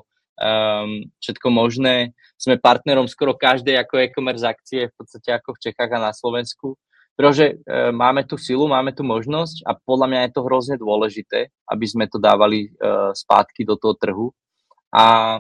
všetko možné. Sme partnerom skoro každej ako e-commerce akcie v podstate ako v Čechách a na Slovensku. Pretože máme tu silu, máme tu možnosť a podľa mňa je to hrozne dôležité, aby sme to dávali zpátky do toho trhu. A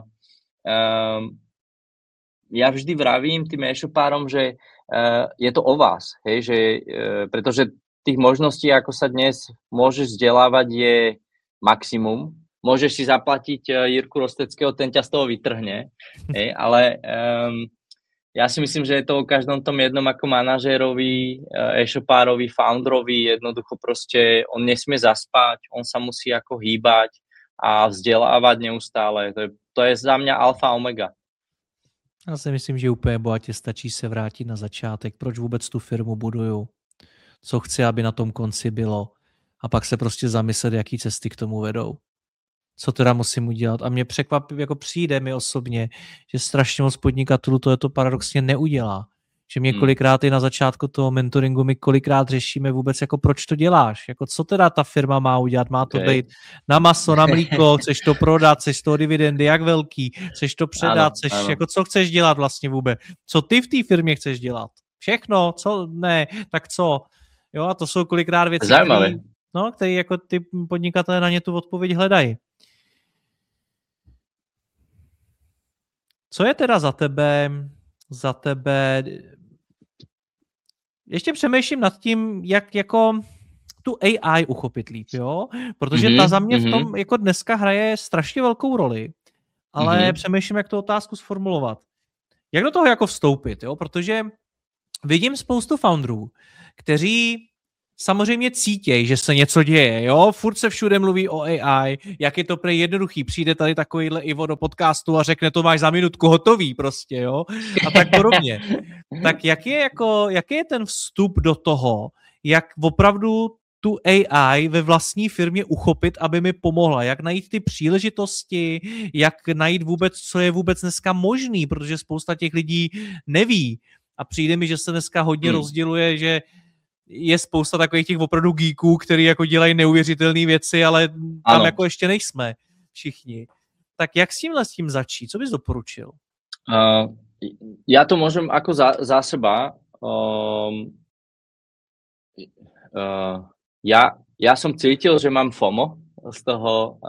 ja vždy vravím tým e-shopárom, že je to o vás, hej, že, pretože tých možností, ako sa dnes môžeš vzdelávať, je maximum. Môžeš si zaplatiť Jirku Rosteckého, ten ťa z toho vytrhne, ale ja si myslím, že je to o každom tom jednom ako manažérovi, e-shopárovi, founderovi, jednoducho proste on nesmie zaspať, on sa musí ako hýbať a vzdelávať neustále. To je za mňa alfa omega. Já si myslím, že úplně bohatě stačí se vrátit na začátek, proč vůbec tu firmu buduju, co chci, aby na tom konci bylo a pak se prostě zamyslet, jaký cesty k tomu vedou. co teda musím udělat. A mě překvapí, jako přijde mi osobně, že strašně moc podnikatelů to paradoxně neudělá. Že mě kolikrát i na začátku toho mentoringu my kolikrát řešíme vůbec, jako proč to děláš, jako co teda ta firma má udělat, má to být na maso, na mlíko, chceš to prodat, chceš to dividendy, jak velký, chceš to předat, chceš, jako co chceš dělat vlastně vůbec, co ty v té firmě chceš dělat, všechno, co, ne, tak co, jo, a to jsou kolikrát věci, které jako ty podnikatelé na ně tu odpověď hledají. Co je teda za tebe, ještě přemýšlím nad tím, jak jako tu AI uchopit líp, jo? Protože ta za mě v tom jako dneska hraje strašně velkou roli, ale přemýšlím, jak tu otázku sformulovat. Jak do toho jako vstoupit, jo? Protože vidím spoustu founderů, kteří samozřejmě cítějí, že se něco děje, jo? Furt se všude mluví o AI, jak je to prej jednoduchý. Přijde tady takovýhle Ivo do podcastu a řekne, to máš za minutku hotový prostě, jo? A tak podobně. Tak jaký je ten vstup do toho, jak opravdu tu AI ve vlastní firmě uchopit, aby mi pomohla? Jak najít ty příležitosti, jak najít vůbec, co je vůbec dneska možný, protože spousta těch lidí neví. A přijde mi, že se dneska hodně rozděluje, že je spousta takových těch opravdu geeků, který jako dělají neuvěřitelné věci, ale tam jako ještě nejsme všichni. Tak jak s tím začít? Co bys doporučil? Ja to môžem ako za seba. Ja som cítil, že mám FOMO z toho.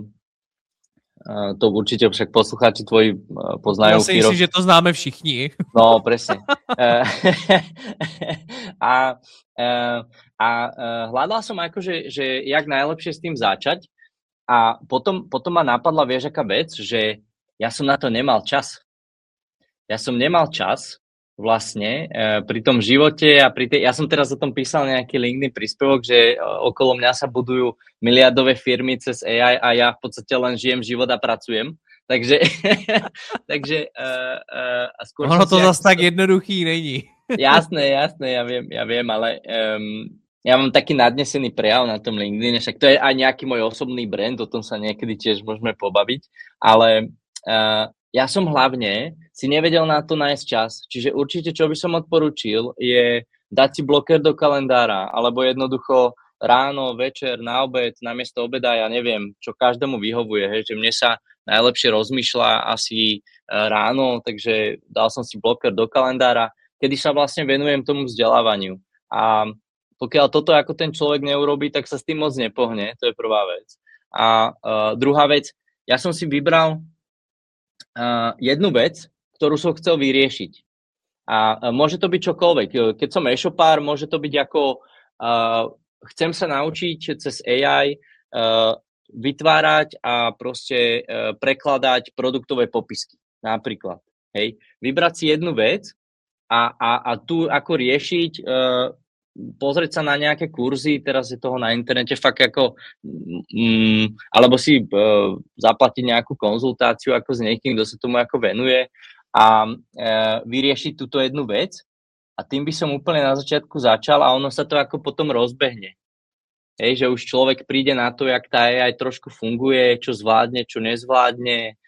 To určite však poslucháči tvoji poznajú. Ja si myslím, že to známe všichni. No, presne. A hľadal som akože, že jak najlepšie s tým začať. A potom ma napadla, vieš, aká vec, že ja som na to nemal čas. Ja som nemal čas vlastne pri tom živote a ja som teraz o tom písal nejaký LinkedIn príspevok, že okolo mňa sa budujú miliardové firmy cez AI a ja v podstate len žijem život a pracujem. Takže skôr ono to zase tak jednoduchý není. Jasné, ja viem, ale ja mám taký nadnesený prejav na tom LinkedIne, však to je aj nejaký môj osobný brand, o tom sa niekedy tiež môžeme pobaviť, ale ja som hlavne si nevedel na to nájsť čas, čiže určite, čo by som odporučil, je dať si bloker do kalendára, alebo jednoducho ráno, večer, na obed, namiesto obeda, ja neviem, čo každému vyhovuje, hej, že mne sa najlepšie rozmýšľa asi ráno, takže dal som si bloker do kalendára, kedy sa vlastne venujem tomu vzdelávaniu. A pokiaľ toto ako ten človek neurobí, tak sa s tým moc nepohne, to je prvá vec. A druhá vec, ja som si vybral jednu vec, ktorú som chcel vyriešiť. A môže to byť čokoľvek. Keď som e-shopár, môže to byť ako chcem sa naučiť cez AI vytvárať a proste prekladať produktové popisky. Napríklad. Hej. Vybrať si jednu vec a tu ako riešiť, pozrieť sa na nejaké kurzy, teraz je toho na internete fakt ako, alebo si zaplatiť nejakú konzultáciu ako s niekým, kto sa tomu ako venuje a vyriešiť túto jednu vec a tým by som úplne na začiatku začal a ono sa to ako potom rozbehne. Hej, že už človek príde na to, jak tá AI trošku funguje, čo zvládne, čo nezvládne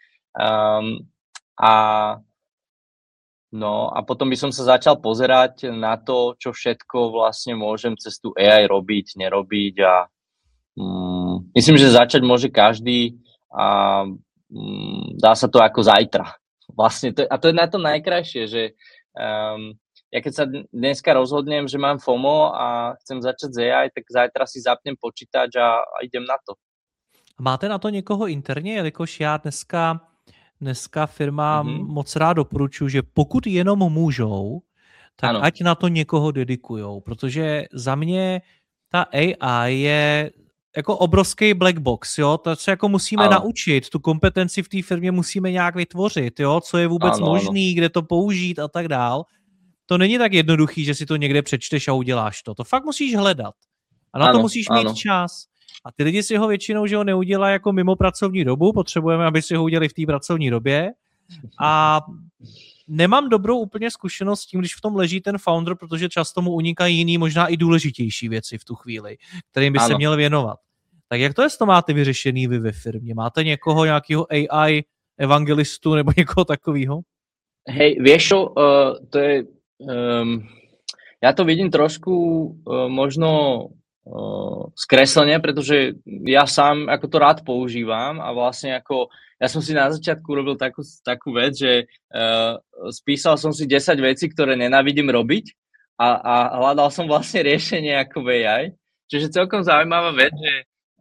No a potom by som sa začal pozerať na to, čo všetko vlastne môžem cez tú AI robiť, nerobiť a myslím, že začať môže každý a dá sa to ako zajtra. Vlastne to je na to najkrajšie, že ja keď sa dneska rozhodnem, že mám FOMO a chcem začať z AI, tak zajtra si zapnem počítač a idem na to. Máte na to někoho interně, jelikož já dneska firmám moc rád doporučuji, že pokud jenom můžou, tak ano, ať na to někoho dedikujou, protože za mě ta AI je jako obrovský black box, jo, to se jako musíme naučit, tu kompetenci v té firmě musíme nějak vytvořit, jo, co je vůbec možný, kde to použít a tak dál. To není tak jednoduchý, že si to někde přečteš a uděláš to. To fakt musíš hledat. A na to musíš mít čas. A ty lidi si ho většinou, že ho neudělají jako mimo pracovní dobu, potřebujeme, aby si ho udělali v té pracovní době. A nemám dobrou úplně zkušenost s tím, když v tom leží ten founder, protože často mu unikají jiný, možná i důležitější věci v tu chvíli, kterým by se měl věnovat. Tak jak to je, to máte vyřešený vy ve firmě? Máte někoho, nějakého AI evangelistu nebo někoho takového? Hej, vieš čo, to je... ja to vidím trošku možno skreslenie, pretože ja sám ako to rád používam a vlastne ako ja som si na začiatku robil takú vec, že spísal som si 10 vecí, ktoré nenávidím robiť a hľadal som vlastne riešenie ako v AI. Čiže celkom zaujímavá vec, že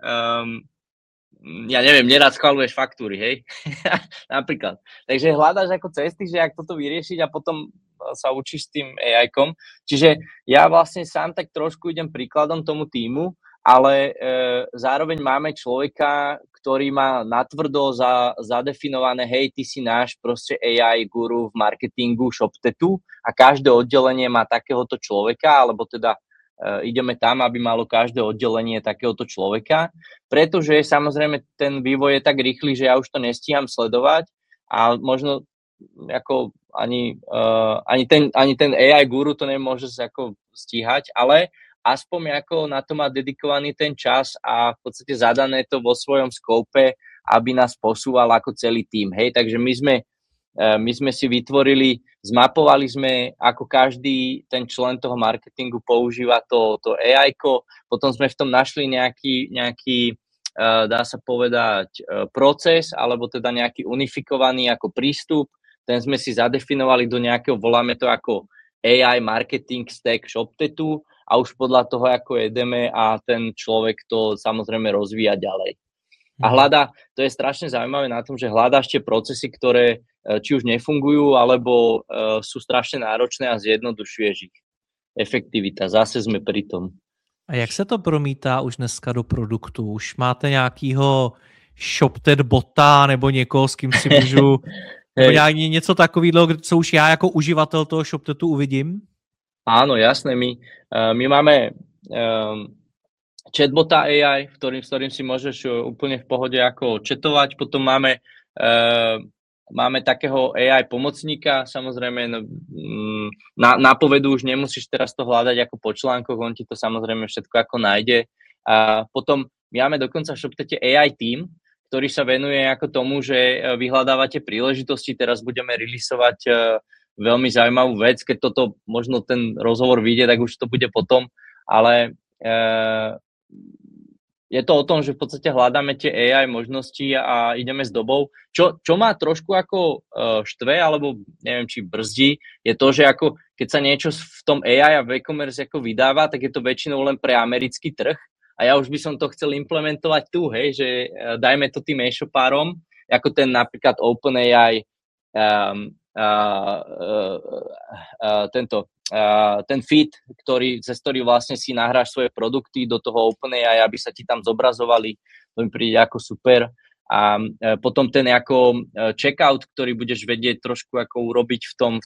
ja neviem, nerád schvaľuješ faktúry, hej? Napríklad. Takže hľadáš ako cesty, že ak toto vyriešiť a potom sa učíš s tým AI-kom. Čiže ja vlastne sám tak trošku idem príkladom tomu týmu, ale zároveň máme človeka, ktorý má natvrdo zadefinované, hej, ty si náš proste AI guru v marketingu ShopTetu a každé oddelenie má takéhoto človeka, alebo teda ideme tam, aby malo každé oddelenie takéhoto človeka, pretože samozrejme ten vývoj je tak rýchly, že ja už to nestíham sledovať a možno ako ani ten AI guru to nemôže ako stíhať, ale aspoň ako na to má dedikovaný ten čas a v podstate zadané to vo svojom skoupe, aby nás posúval ako celý tím. Hej, takže my sme si vytvorili, zmapovali sme, ako každý ten člen toho marketingu používa to AI-ko, potom sme v tom našli nejaký dá sa povedať, proces, alebo teda nejaký unifikovaný ako prístup, ten sme si zadefinovali do nejakého, voláme to ako AI marketing stack ShopTetu a už podľa toho, ako jedeme a ten človek to samozrejme rozvíja ďalej. A hľadá, to je strašne zaujímavé na tom, že hľadáš tie procesy, ktoré či už nefungujú, alebo sú strašne náročné a zjednodušuješ ich. Efektivita, zase sme pri tom. A jak se to promítá už dneska do produktu? Už máte nějakýho ShopTet bota nebo někoho, s kým si můžu něco takového, co už já jako uživatel toho ShopTetu uvidím? Áno, jasné. My máme chatbota AI, s ktorým si môžeš úplne v pohode ako chatovať. Potom máme takého AI pomocníka, samozrejme na nápovedu už nemusíš teraz to hľadať ako po článkoch, on ti to samozrejme všetko ako nájde. A potom máme dokonca v ShopTete AI team, ktorý sa venuje ako tomu, že vyhľadávate príležitosti. Teraz budeme releaseovať veľmi zaujímavú vec, keď toto možno ten rozhovor vyjde, tak už to bude potom, ale je to o tom, že v podstate hľadáme tie AI možnosti a ideme s dobou. Čo má trošku ako štve, alebo neviem, či brzdí, je to, že ako keď sa niečo v tom AI a v e-commerce ako vydáva, tak je to väčšinou len pre americký trh a ja už by som to chcel implementovať tu, hej, že dajme to tým e-shopárom, ako ten napríklad OpenAI, ten feed, cez ktorý vlastne si nahráš svoje produkty do toho OpenAI, aby sa ti tam zobrazovali, to mi príde ako super. A potom ten ako checkout, ktorý budeš vedieť trošku ako urobiť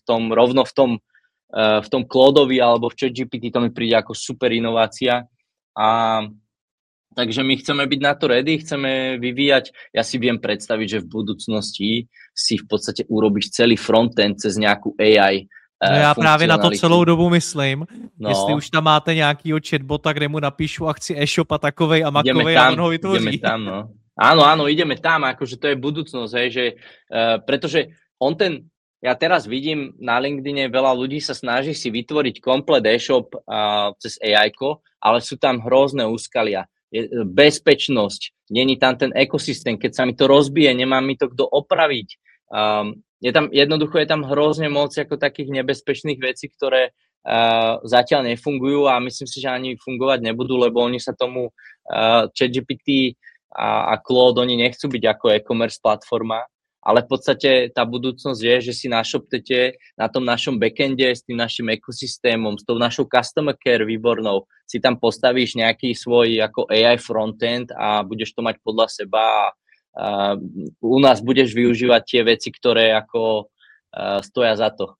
v tom Claudeovi alebo v ChatGPT, to mi príde ako super inovácia. Takže my chceme byť na to ready, chceme vyvíjať, ja si viem predstaviť, že v budúcnosti si v podstate urobíš celý frontend cez nejakú AI. No já právě na to celou dobu myslím, jestli už tam máte nějakýho chatbota, kde mu napíšu akci e-shop a takovej a makovej a on ho vytvoří. Ideme tam, no. Áno, ideme tam, akože to je budúcnosť, hej, že pretože ja teraz vidím na LinkedIne veľa ľudí sa snaží si vytvoriť komplet e-shop cez AI-ko, ale sú tam hrozné úskalia. Bezpečnosť, není tam ten ekosystém, keď sa mi to rozbije, nemá mi to kto opraviť. Jednoducho je tam hrozne moc ako takých nebezpečných vecí, ktoré zatiaľ nefungujú a myslím si, že ani fungovať nebudú, lebo oni sa tomu ChatGPT a Claude, oni nechcú byť ako e-commerce platforma, ale v podstate tá budúcnosť je, že si na ShopTete, na tom našom backende s tým našim ekosystémom, s tou našou customer care výbornou, si tam postavíš nejaký svoj ako AI frontend a budeš to mať podľa seba a u nás budeš využívať tie veci, ktoré ako stoja za to.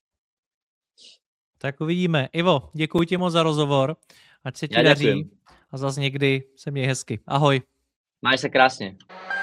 Tak uvidíme. Ivo, děkuji ti moc za rozhovor. Ať se ti daří a zase někdy se měj hezky. Ahoj. Maj sa krásne.